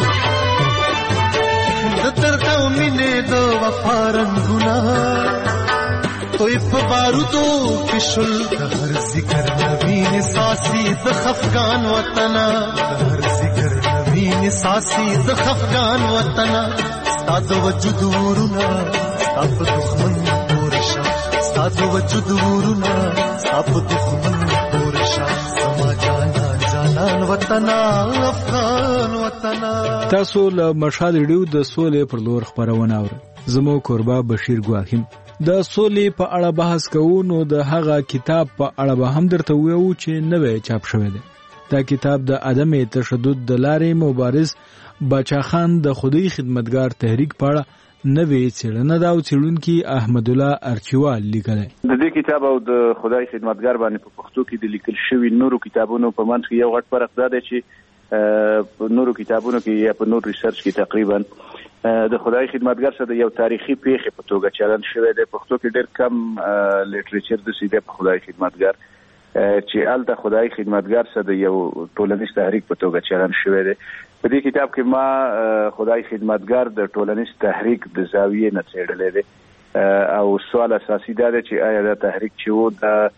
दर्दा मिने दो वफारंगुना तोई पबारुदो किशुल हर जिक्र नवीन सासी द खफगान वतना हर जिक्र नवीन सासी द खफगान वतना साद वजुदूरुना अब दुश्मन पोरशा साद वजुदूरुना अब दुश्मन पोरशा समा जाना जाना वतना अफगान वतना. تاسو له مشال ریډیو د سولې پر لور خبرونه اورئ. زمو قربا بشیر ګواخیم. د سولې په اړه بحث کوو نو د هغه کتاب په اړه به هم درته وایو چې نوې چاپ شوی دی. دا کتاب د عدم تشدد د لارې مبارز باچا خان د خودي خدمتګار تحریک په اړه نوې څېړنه ده او څېړونکي احمد الله ارچیوال لیکلی. د دې کتاب او د خدای خدمتګار باندې په پښتو کې د لیکل شوي نورو کتابونو په منځ کې یو غټ فرق دا دی چې په نورو کتابونو کې یا په نور ریسرچ کې تقریبا د خدای خدمتګار سره د یو تاریخي پیښې په توګه چلن شوی دی. پښتو کې ډېر کم لیټریچر د سیده په خدای خدمتګار چې الته خدای خدمتګار سره د یو ټولنیز تحریک په توګه چلن شوی دی. په دې کتاب کې ما خدای خدمتګار د ټولنیز تحریک د زاویې نه څېړلی دی او سوال اساسي دا دی چې آیا دا تحریک چې و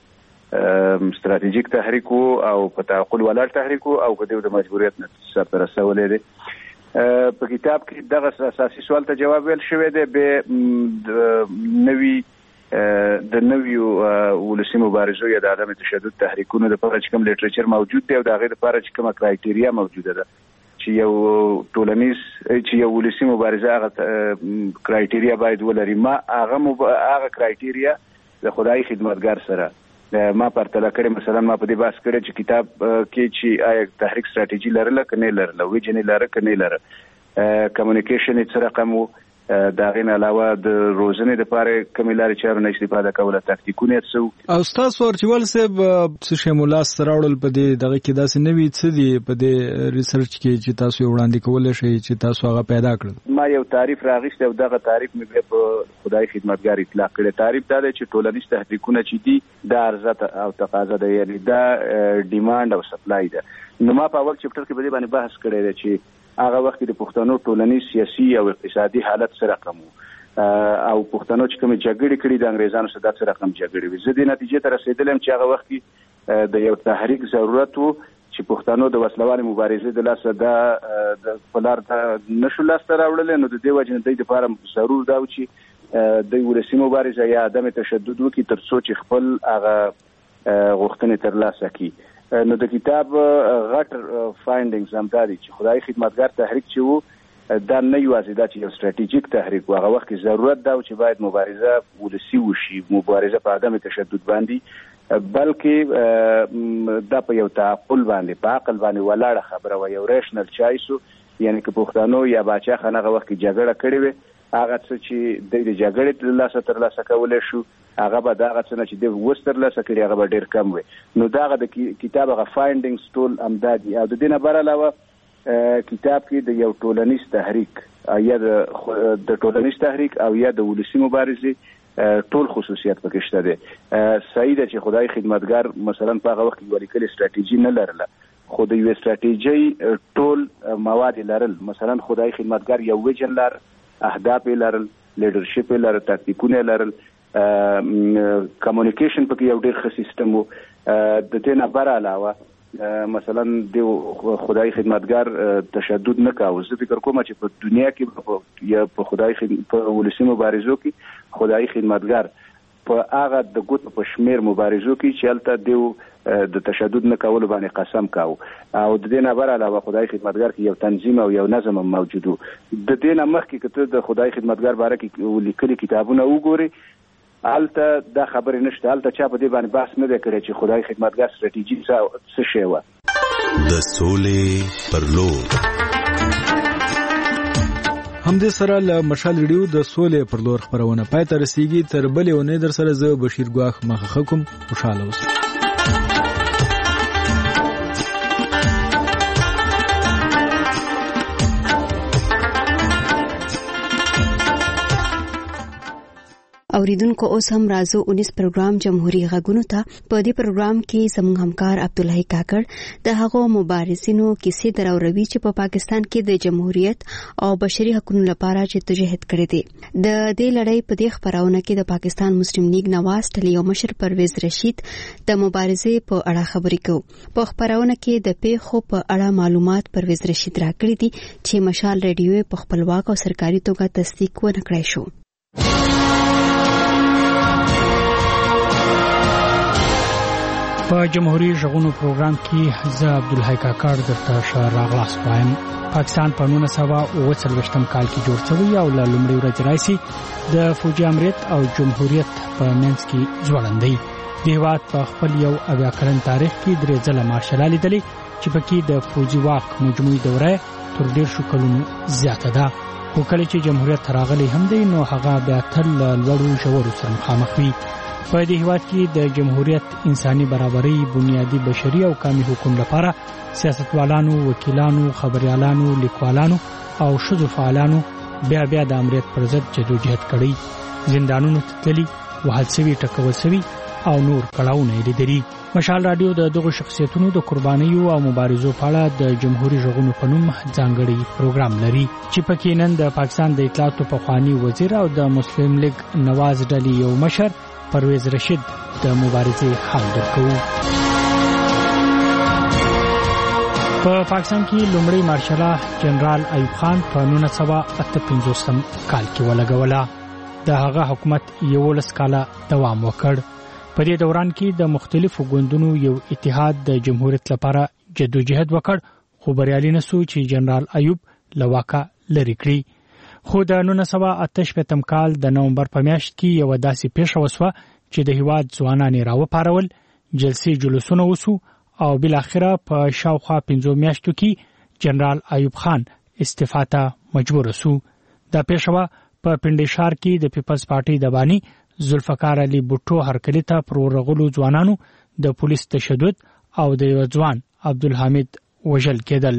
د ستراتیژیک تحریک و او په تعقل ولاړ تحریک و او که د مجبوریت نه سرته رسولی دی. په کتاب کې دغه اساسي سوال ته جواب ویل شوی دی. به نوي د نویو ولسي مبارزو یا د عدم تشدد تحریکونو لپاره چې کوم لیټریچر موجود دی او د هغې لپاره چې کومه کرایټیریا موجوده ده چې یو ټولنیز چې یو ولسي مبارزه هغه کرایټیریا باید ولري. ما هغه هغه کرایټیریا د خدای خدمتګار سره ما پرتله کړې. مثلا ما په دې بحث کړی چې کتاب کې چې آیا تحریک ستراتیژي لرله که نه لرله، ویژن یې لره که نه لره، کمیونیکیشن یې څه رقم و، د هغې نه علاوه د روزنې دپاره کومې لارې چارو نه استفاده کوله، تکتیکونه یې څه وو. او ستاسو ارچیوال صاحب څه شی مو لاسته راوړل په دې دغه کې داسې نوي څه دي په دې ریسرچ کې چې تاسو یې وړاندې کولی شئ چې تاسو هغه پیدا کړل؟ ما یو تعریف راغیستی او دغه تعریف مې بیا په خدای خدمتګار اطلاق کړی. تعریف دا دی چې ټولنیز تحریکونه چې دي دا عرضه او تقاضا ده، یعنې دا ډیمانډ او سپلای ده. نو ما په اول چپټر کې په دې باندې بحث کړی دی چې هغه وخت کې د پښتنو ټولنیز سیاسي او اقتصادي حالت څه رقم و او پښتنو چې کومې جګړې کړي د انګریزانو سره دا څه رقم جګړې وي. زه دې نتیجې ته رسېدلی یم چې هغه وخت کې د یو تحریک ضرورت و چې پښتنو د وسلوالې مبارزې د لاسه دا په لار ته نشو لاسته راوړلی. نو د دې وجې نه دوی دپاره ضرور دا و چې دوی ولسي مبارزه یا عدم تشدد وکړي تر څو چې خپل هغه غوښتنې ترلاسه کړي. نو د کتاب غټ فایندینګز هم دا دي چې خدای خدمتګار تحریک چې و دا نه یوازې دا چې یو ستراتیژیک تحریک و، هغه وخت کې ضرورت دا و چې باید مبارزه ولسي وشي، مبارزه په عدم تشدد باندې، بلکې دا په یو تعقل باندې په عقل باندې ولاړه خبره و، یو ریشنل چایس و. یعنې که پښتنو یا باچا خان هغه وخت کې جګړه کړې وې، هغه څه چې دوی د جګړې له لاسه ترلاسه کولی شو هغه به د هغه څه نه چې دوی اوس ترلاسه کړي هغه به ډېر کم وي. نو د هغه د کتاب هغه فایندینګز ټول همدا دي. او د دې نه بر علاوه کتاب کې د یو ټولنیز تحریک یا د ټولنیز تحریک او یا د ولسي مبارزې ټول خصوصیت پکې شته دی. صحیح ده چې خدای خدمتګار مثلا په هغه وخت کې یوه لیکلې ستراتیژي نه لرله، خو د یوې ستراتیژۍ ټول مواد یې لرل. مثلا خدای خدمتګار یو ویژن لر، اهداف یې لرل، لیډرشپ یې لرل، تکتیکونه یې لرل، کمیونیکیشن پکې یو ډېر ښه سیستم و. د دې نه بر علاوه مثلا د خدای خدمتګار تشدد نه کاوه. زه فکر کوم چې په دنیا کې یا په خدای په ولسي مبارزو کې خدای خدمتګار په هغه د ګوتو په شمیر مبارزو کې چې هلته دیو د تشدد نه کولو باندې قسم کاوه. او د دې نه بر علاوه خدای خدمتګار کې یو تنظیم او یو نظم هم موجود و. د دې نه مخکې که ته د خدای خدمتګار باره کې لیکلي کتابونه وګورې، هلته دا خبرې نشته، هلته چا په دې باندې بحث نه دی کړی چې خدای خدمتګار ستراتیژي څه شی وه. د سولې پر لور همدې سره له مشال ریډیو د سولې پر لور خپرونه پای ته رسیږي. تر بلې اونۍ در سره زه بشیر ګواښ مخه کوم. خوشحاله اوسئ. اوریدونکو اوس هم راځو انیس پروګرام جمهوریت غږونو ته. په دې پروګرام کې زموږ همکار عبدالله کاکړ د هغو مبارزینو کیسې دراوروي چې په پاکستان کې د جمهوریت او بشري حقوقو لپاره جدوجہد کړې دي. د دې لړۍ په دې خبرونه کې د پاکستان مسلم لیگ نواز ټلې او مشر پرویز رشید د مبارزې په اړه خبرې کوي. په خبرونه کې د پیښو په اړه معلومات پرویز رشید راکړي دي چې مشال ریډیو په خپلواک او سرکاري توګه تصدیق ونه کړی شو. په جمهوریت غږونو پروګرام کې زه عبدالله کاکړ درته ښه راغلاست وایم. پاکستان په نولس سوه اوه څلوېښتم کال کې جوړ شوی او له لومړۍ ورځې راهیسې د فوجي امریت او جمهوریت په منځ کې ځوړندی. د هېواد په خپل یو اویا کلن تاریخ کې درې ځله مارشال لیدلې چې پکې د فوجي واک مجموعي دوره تر ډېر شو کلونو زیاته ده. خو کله چې جمهوریت راغلی هم دی نو هغه بیا تل لوړو ژورو سره مخامخ وي. په دې هیواد کې د جمهوریت انساني برابرۍ بنیادی بشري او قومي حقوق لپاره سیاستوالانو، وکیلانو، خبريالانو، لیکوالانو او شذو فعالانو بیا بیا د امریت پر ضد جدوجہد کړی، زندانونو ته تللي، وهل سوي، ټکول سوي او نور کړهونه یې لیدلي. مشال رادیو د دغو شخصیتونو د قربانیو او مبارزو په اړه د جمهوریت غږونو په نوم ځانګړی پروګرام لري چې پکې نن د پاکستان د اطلاعاتو پخوانی وزیر او د مسلم لیگ نواز ډلې یو مشر پرویز رشید د مبارزې حال درکوي. په پاکستان کې لومړی مارشال جنرال ایوب خان په نولس سوه اته پنځوسم کال کې ولګوله. د هغه حکومت یولس کاله دوام وکړ. په دې دوران کې د مختلفو ګوندونو یو اتحاد د جمهوریت لپاره جدوجہد وکړ، خو بریالي نشو چې جنرال ایوب له واکه لرې کړي. خو د نولس سوه اته شپېتم کال د نومبر په میاشت کې یو داسې پیښه وسوه چې د هیواد ځوانان یې راوپارول، جلسې جلوسونه وسو او بل اخره په شاوخوا پنځو میاشتو کې جنرال ایوب خان استعفا ته مجبور شو. دا پیښه په پندشار کې د پیپلز پارټي د بانی ذوالفقار علي بوټو هرکلی ته پر ورغلو ځوانانو د پولیس تشدد او د یو ځوان عبدالحمید وژل کېدل.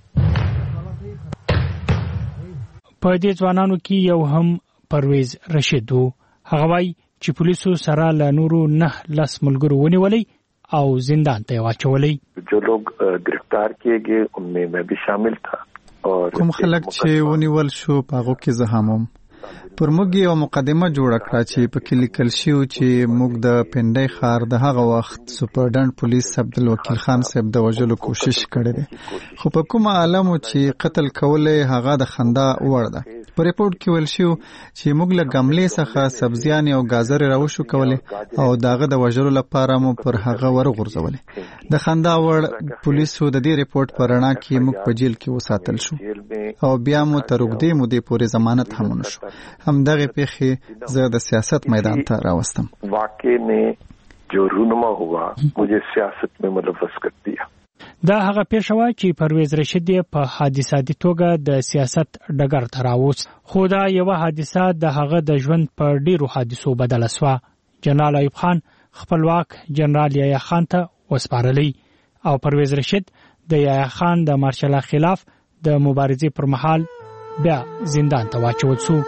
په دې ځوانانو کې یو هم پرویز رشید و. هغه وایي چې پولیسو سره له نورو نه لس ملګرو ونیولي او زندان ته واچولي. جو لوگ گرفتار کیے گئے ان میں میں بھی شامل تھا. کوم خلک چې ونیول شو په هغو کې زه هم وم. پر موږ یو مقدمه جوړه کړه چې په کې لیکل شوی چې موږ د پندای ښار د هغه وخت سپرډنټ پولیس عبدالوکیل خان صاحب د وژلو کوشش کړی دی، خو په کومه عالمو چې قتل کولې هغه د خندا وړ ده. په ریپورت کې ویل شو چې موږ له ګملې څخه سبزیان او گازرې راوشو کولې او داغه د وژلو لپاره مو پر هغه ورغورځولې. د خندا وړ پولیسو د دې ریپورت په رڼا کې موږ په جیل کې وساتل شو او بیا مو تر اوږدې مودې پورې ضمانت هم ونشو. هم دغه پیښې زه د سیاست میدان ته راوستم. واقع نے جو رونما ہوا مجھے سیاست میں ملوث کر دیا. دا هغه پیښه وه چې پرویز رشید په حادثاتي توګه د سیاست ډګر ته راوست، خو دا یوه حادثه د هغه د ژوند په ډیرو حادثو بدله سوه. جنرال ایوب خان خپلواک جنرال یحیی خان ته وسپارلی او پرویز رشید د یحیی خان د مارشال خلاف د مبارزې پر مهال بیا زندان ته واچول شو.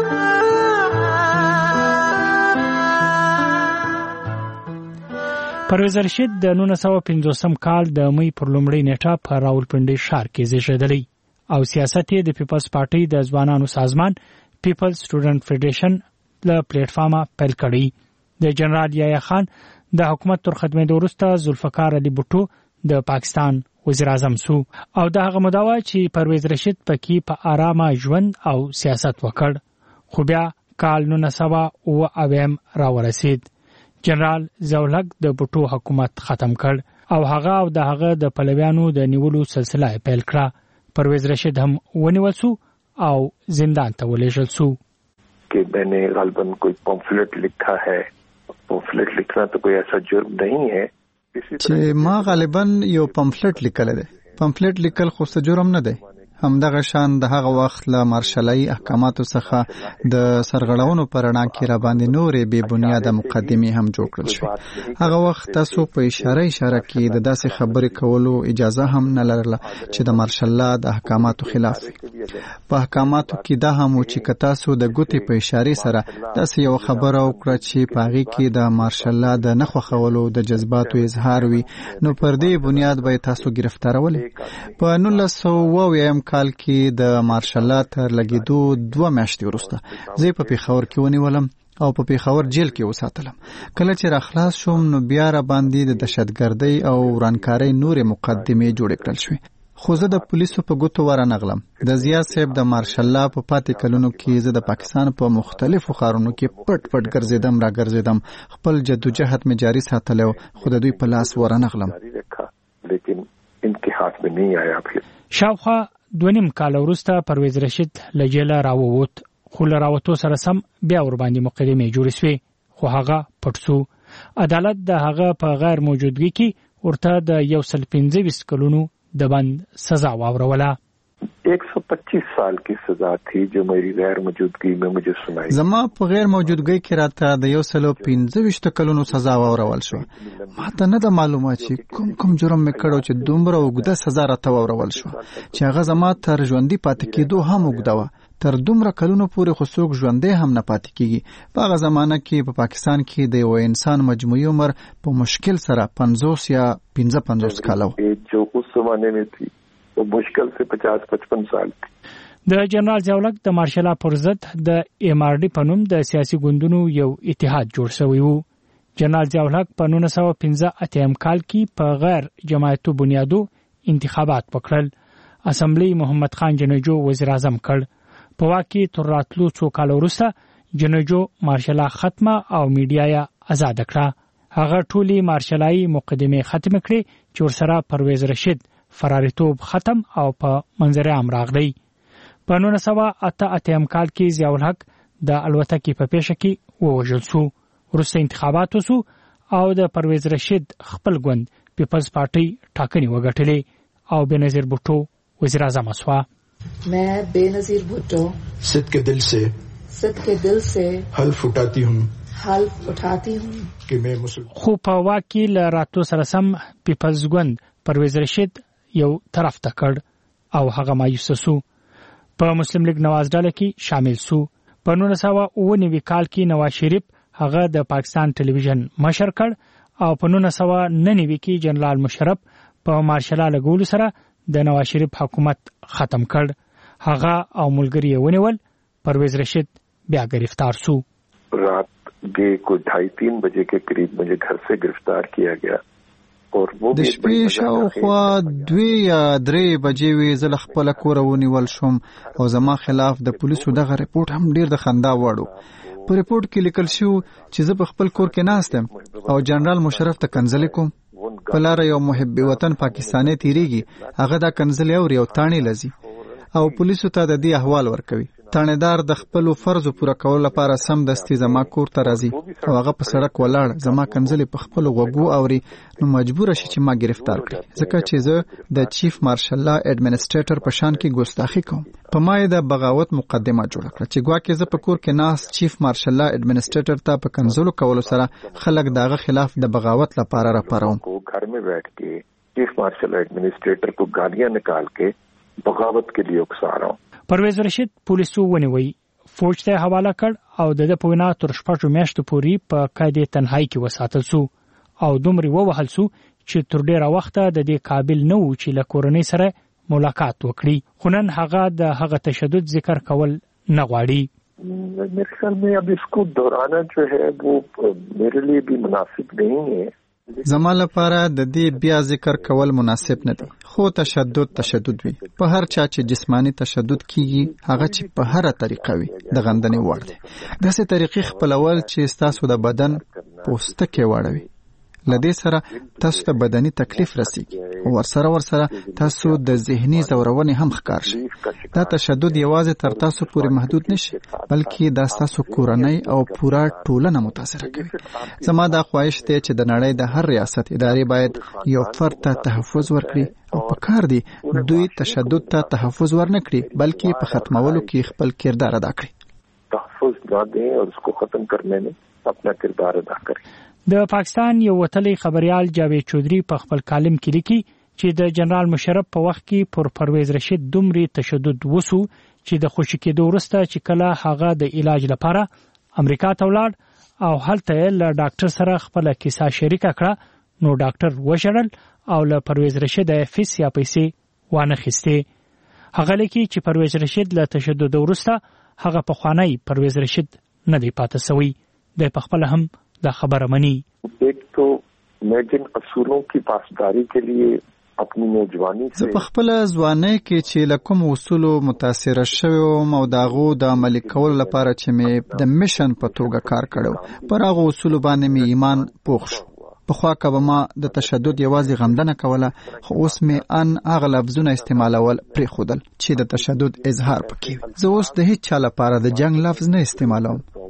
پرویز رشید د نولس سوه پنځوسم کال د مې پر لومړۍ نیټه په راولپنډي ښار کې زیږېدلی او سیاست یې د پیپلز پارټي د ځوانانو سازمان پیپلز سټوډنټ فیډریشن له پلیټ فارمه پیل کړی. د جنرال یحیی خان د حکومت تر ختمېدو وروسته ذوالفقار علي بوټو د پاکستان وزیر اعظم سو او د هغه موده وه چې پرویز رشید پکې په آرامه ژوند او سیاست وکړ. خو بیا کال نولس سوه اوه اویم راورسید. جنرال ضیاءالحق د بوټو حکومت ختم کړ او هغه او د هغه د پلویانو د نیولو سلسله پیل کړه. پرویز رشید هم ونیول شو او زندان ته ولېږل شو. کہ میں نے غالباً کوئی پمفلٹ لکھا ہے. پمفلٹ لکھنا تو کوئی ایسا جرم نہیں ہے. چې ما غالباً یو پمفلٹ لیکل دی. پمفلٹ لیکل خو څه جرم نه دی. همدغه شان د هغه وخت له مارشالي احکاماتو څخه د سرغړونو پر رڼا کې را باندې نورې بې بنیاده مقدمې هم جوړ کړل شوې. هغه وخت تاسو په اشاره اشاره کې د داسې خبرې کولو اجازه هم نه لرله چې د مارشال د احکاماتو خلاف وي. په احکاماتو کې دا هم و چې که تاسو د ګوتې په اشارې سره داسې یو خبره وکړه چې په هغې کې د مارشال د نه خوښولو د جذباتو اظهار وي نو پر دې بنیاد به یې تاسو ګرفتارولې. په نولس سوه اوه اویایم کال کې د مارشال تر لګېدو دوه میاشتې وروسته زه په پېښور کې ونیولم او په پېښور جیل کې وساتلم. کله چې را خلاص شوم نو بیا را باندې د دهشتګردۍ او ورانکارۍ نورې مقدمې جوړې کړل شوې. خو زه د پولیسو په ګوتو ورنغلم. د ضیا صاحب د مارشال په پاتې کلونو کې زه د پاکستان په مختلفو ښارونو کې پټ پټ ګرځېدم را ګرځېدم. خپل جدوجهد مې جاري ساتلی خو د دوی په لاس ورنغلم. لیکن ان کے هاتھ میں نہیں آیا. شاوخوا دونیم کال وروسته پرویز رشید له جیله راووت، خو له راوتو سره سم بیا ور باندې مقدمې جوړې سوې، خو هغه پټ سو. عدالت د هغه په غیر موجودګۍ کې ورته د یو سل پنځه ویشت کلونو د بند سزا واوروله. एक सौ पच्चीस साल की सजा थी जो मेरी गैर मौजूदगी में मुझे सुनाई. زما په غیر موجودګۍ کې راته د یو سلو پنځه ویشت کلونو سزا واورول شو. ما ته نه د معلومه چې کوم کوم جرم مې کړو چې دومره اوږده سزا راته واورول شو چې هغه زما تر ژوندي پاتې کېدو هم اوږده وه. تر دومره کلونو پورې خو څوک ژوندی هم نه پاتې کېږي. په هغه زمانه کې په پاکستان کې د یو انسان مجموعي عمر په مشکل سره پنځوس یا پنځه پنځوس کاله و. जो उस जमाने में थी वो मुश्किल से पचास पचपन साल थी. د جنرال ضیاءالحق د مارشل پر ضد د ایم آر ډي په نوم د سیاسي ګوندونو یو اتحاد جوړ شوی و. جنرال ضیاءالحق په نولس سوه پنځه اتیا کال کې په غیر جماعتو بنیادو انتخابات وکړل. اسمبلی محمد خان جنجو وزیر اعظم کړ. په واک کې تر راتلو څو کال وروسته جنجو مارشل ختمه او میډیا یې آزاد کړه. هغه ټولي مارشلای مقدمه ختم کړې چې ورسره پرویز رشید فراریتوب ختم او په منظر عام راغلی. په نولس سوه اته اتیا کال کې ضیاءالحق د الوتکې په پیښه کې ووژل شو. وروسته انتخابات وشو او د پرویز رشید خپل ګوند پیپلز پارټي ټاکنې وګټلې او بېنظیر بوټو وزیر اعظم شو. मैं बेनजीर भुट्टो सिद्ध के दिल से सिद्ध के दिल से हल्फ उठाती हूँ हल्फ उठाती हूँ कि मैं मुस्लिम. خو په واکې له راتلو سره سم پیپلز ګوند پرویز رشید یو طرف ته کړ او هغه مایوس شو. په مسلم لیگ نواز ډله کې شامل شو. په نولس سوه اوه نوي کال کې نواز شریف هغه د پاکستان ټلویزیون مشر کړ او په نولس سوه نهه نوي کې جنرال مشرف په مارشل لګولو سره د نواز شریف حکومت ختم کړ. هغه او ملګری یې ونیول. پرویز رشید بیا گرفتار شو. رات के कोई ढाई तीन बजे के करीब मुझे घर से गिरफ्तार किया गया और वो د شپې شاوخوا دوی یا درې بجې وې زه له خپله کوره ونیول شوم او زما خلاف د پولیسو دغه رپورټ هم ډېر د خندا وړ و. په رپورټ کې لیکل شو چې زه په خپل کور کې ناست یم او جنرال مشرف ته کنځلې کوم. په لاره یو محب وطن پاکستانی تیریږي، هغه دا کنځلې اوري او تاڼې لذي او پولیسو ته د دې احوال ورکوي. تانیدار د خپل فرض پوره کولو لپاره سم دستي زما کور ته راځي او هغه په سړک ولاړ زما کنځلې په خپل غوږو اوري. نو مجبور شي چې ما گرفتار کړي ځکه چې زه د چیف مارشل اډمنسټریټر په شان کې ګستاخی کوم. په ما یې د بغاوت مقدمه جوړه کړه چې ګواکې زه په کور کې ناس چیف مارشل اډمنسټریټر ته په کنځلو کولو سره خلک دغه خلاف د بغاوت لپاره راپاروم. घर में बैठ के चीफ मार्शल एडमिनिस्ट्रेटर को गालियां निकाल के बगावत के लिए उकसा रहा हूं. پرویز رشید پولیسو ونیوي، فوج ته حواله کړ او د په وینا تر شپږو میاشتو پورې په قید تنهایی کې وساتل شو او دومره ووهل شو چې تر ډیره وخته د دې قابل نه و چې له کورنۍ سره ملاقات وکړي. خو نن هغه د هغه تشدد ذکر کول نه غواړي. मेरे ख्याल में अब इसको दोहराना जो है वो मेरे लिए भी मुनासिब नहीं है. زما لپاره د دې بیا ذکر کول مناسب نه دی. خو تشدد تشدد وي. په هر چا چې جسمانی تشدد کیږي هغه چې په هر طریقه وي د غندنې وړ دی. داسې طریقې خپلول چې تاسو د بدن پوستکی واړوي، لدې سره تاسو ته بدني تکلیف رسیږي او ورسره ورسره تاسو د ذهني زورونې هم ښکار شي. دا تشدد یوازې تر تاسو پورې محدود نشي بلکې دا تاسو کورنۍ او پورا ټولنه متاثر کوي. زما دا خواهش دی چې د نړۍ د هر ریاست ادارې باید یو فرد ته تحفظ ورکړي او په کار دی دوی تشدد ته تحفظ ورنکړي بلکې په ختمولو کې خپل کردار ادا کړي. تحفظ نه دي او اسکو ختم کرنے میں اپنا کردار ادا کړي. د پاکستان یو وتلی خبريال جاوید چودھری په خپل کالم کې لیکي چې د جنرال مشرف په وخت کې پر پرویز رشید دومره تشدد وسو چې د خوشی کېدو وروسته چې کله هغه د علاج لپاره امریکا ته ولاړ او هلته له ډاکټر سره خپل کیسه شریکه کړه نو ډاکټر وشړل او له پرویز رشید فیس یا پیسې وانه خسته. هغه لیکي چې پرویز رشید له تشدد وروسته هغه په خوانی پرویز رشید نه دی پاتې سوی. د پخپل هم دا خبره مني. एक तो मैं जिन اصولوں کی پاسداری के लिए اپنی نوجوانی زه په خپل ځوانۍ کې چې له کوم اصولو متاثر شوم او داغو د عملي کولو لپاره چې مې د میشن په توګه کار کړو پر هغه اصولو باندې مې ایمان پوخ شو. پخوا که ما د تشدد یوازې غندنه کوله خو اوس مې ان هغه لفظونه استعمالول پرېښودل چې د تشدد اظهار پکې. زه اوس د هیڅ چا لپاره د جنگ لفظ نه استعمالوم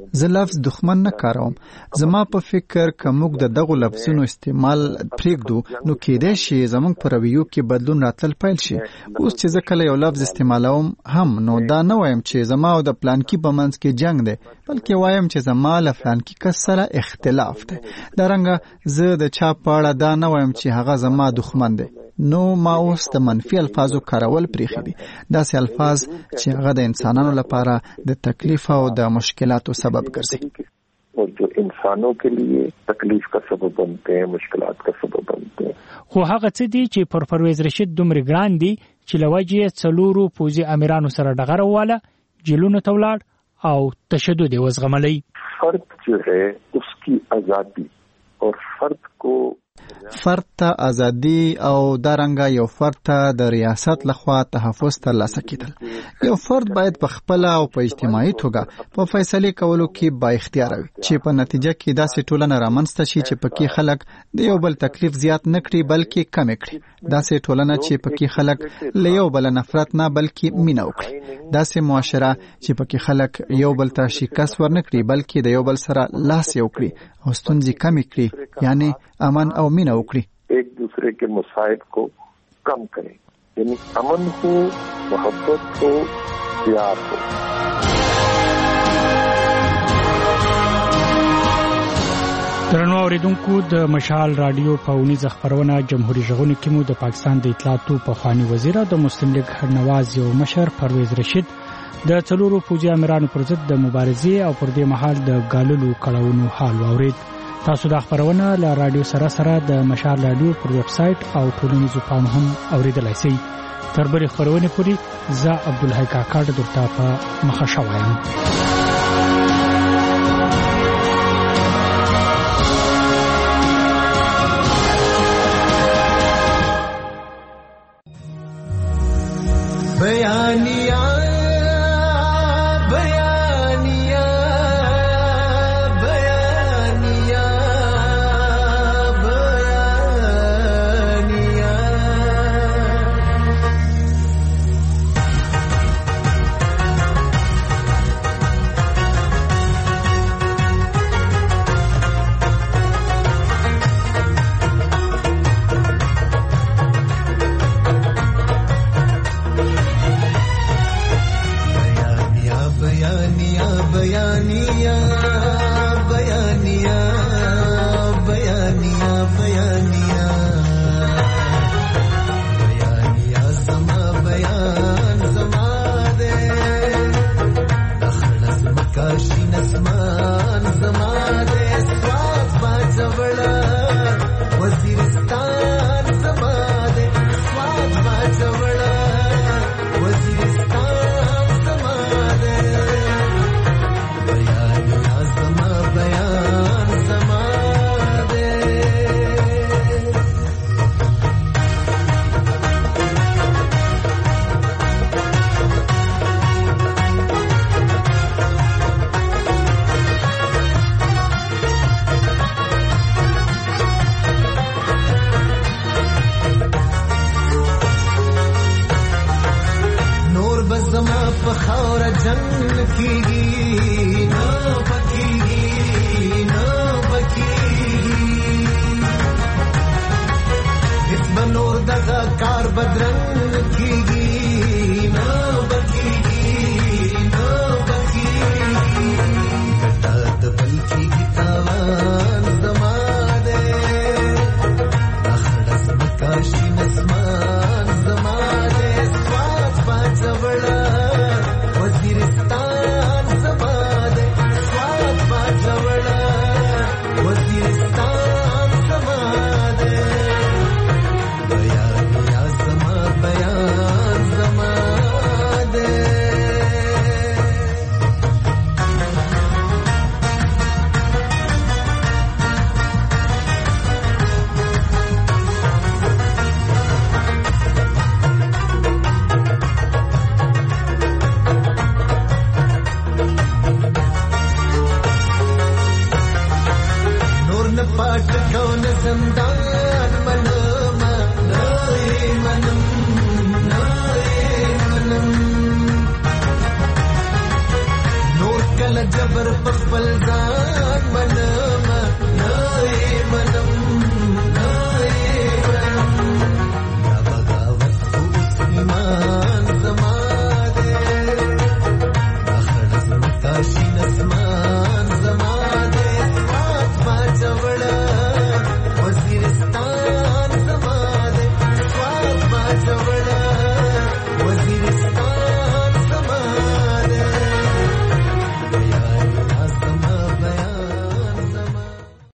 زه لفظ دښمن نه کاروم. زما په فکر که موږ د دغو لفظونو استعمال پرېږدو نو کېدای شي زموږ په رویو کې بدلون راتلل پیل شي. اوس چې زه کله یو لفظ استعمالوم هم نو دا نه وایم چې زما او د پلانکي په منځ کې جنگ دی، بلکې وایم چې زما له فلانکي کس سره اختلاف دی. دارنګه زه د چا په اړه دا نه وایم چې هغه زما دښمن دی. نو ما اوس د منفي الفاظو کارول پریښي دي، داسې الفاظ چې هغه د انسانانو لپاره د تکلیف او د مشکلاتو سبب ګرځي. اور جو انسانوں کے لیے تکلیف کا سبب بنتے ہیں، مشکلات کا سبب بنتے ہیں. خو هغه څه دي چې پر پرویز رشید دومره ګران دي چې لوجه څلورو پوزي امیرانو سره ډغره واله جیلونو ته ولاړ او تشدد وزغملی. فرد جو ہے اس کی آزادی اور فرد کو فرد ته ازادي او دارنګه یو فرد ته د ریاست لخوا تحفظ ترلاسه کیدل. یو فرد باید په خپل او په اجتماعي توګه په فیصله کولو کې با اختیار وي چې په نتیجه کې داسې ټولنه رامنځته شي چې پکې خلک د یو بل تکلیف زیات نه کړي بلکې کم کړي. داسې ټولنه چې پکې خلک له یو بل نفرت نه بلکې مینه وکړي. داسې معاشره چې پکې خلک یو بل ته شکست ورنکړي بلکې د یو بل سره لاس یو کړي او ستونزې کم کړي، یعنی امن او مینه وکړي. ایک دوسرے کے مصائب کو کم کریں، یعنی امن ہو، محبت ہو، پیار ہو. درنو اوریدونکو، د مشال رادیو په اونیزه خبرونه جمهوریت ژغورنې کې مو د پاکستان د اطلاعاتو پخوانی وزیر د مسلم لیگ نواز یو مشر پرویز رشید د څلورو پوځي امیرانو پر ضد د مبارزې او پر دې مهال د ګاللو کړهونو حال واورید. تاسو د خبرونه له رادیو سره سره د مشال رادیو پر ویب سټ او ټولنیزو پاڼو هم اوریدلای شئ. تر بلې خبرونه پورې زه عبدالحی کاکړ درته په مخه شوم. بیانیہ پټ کون زندان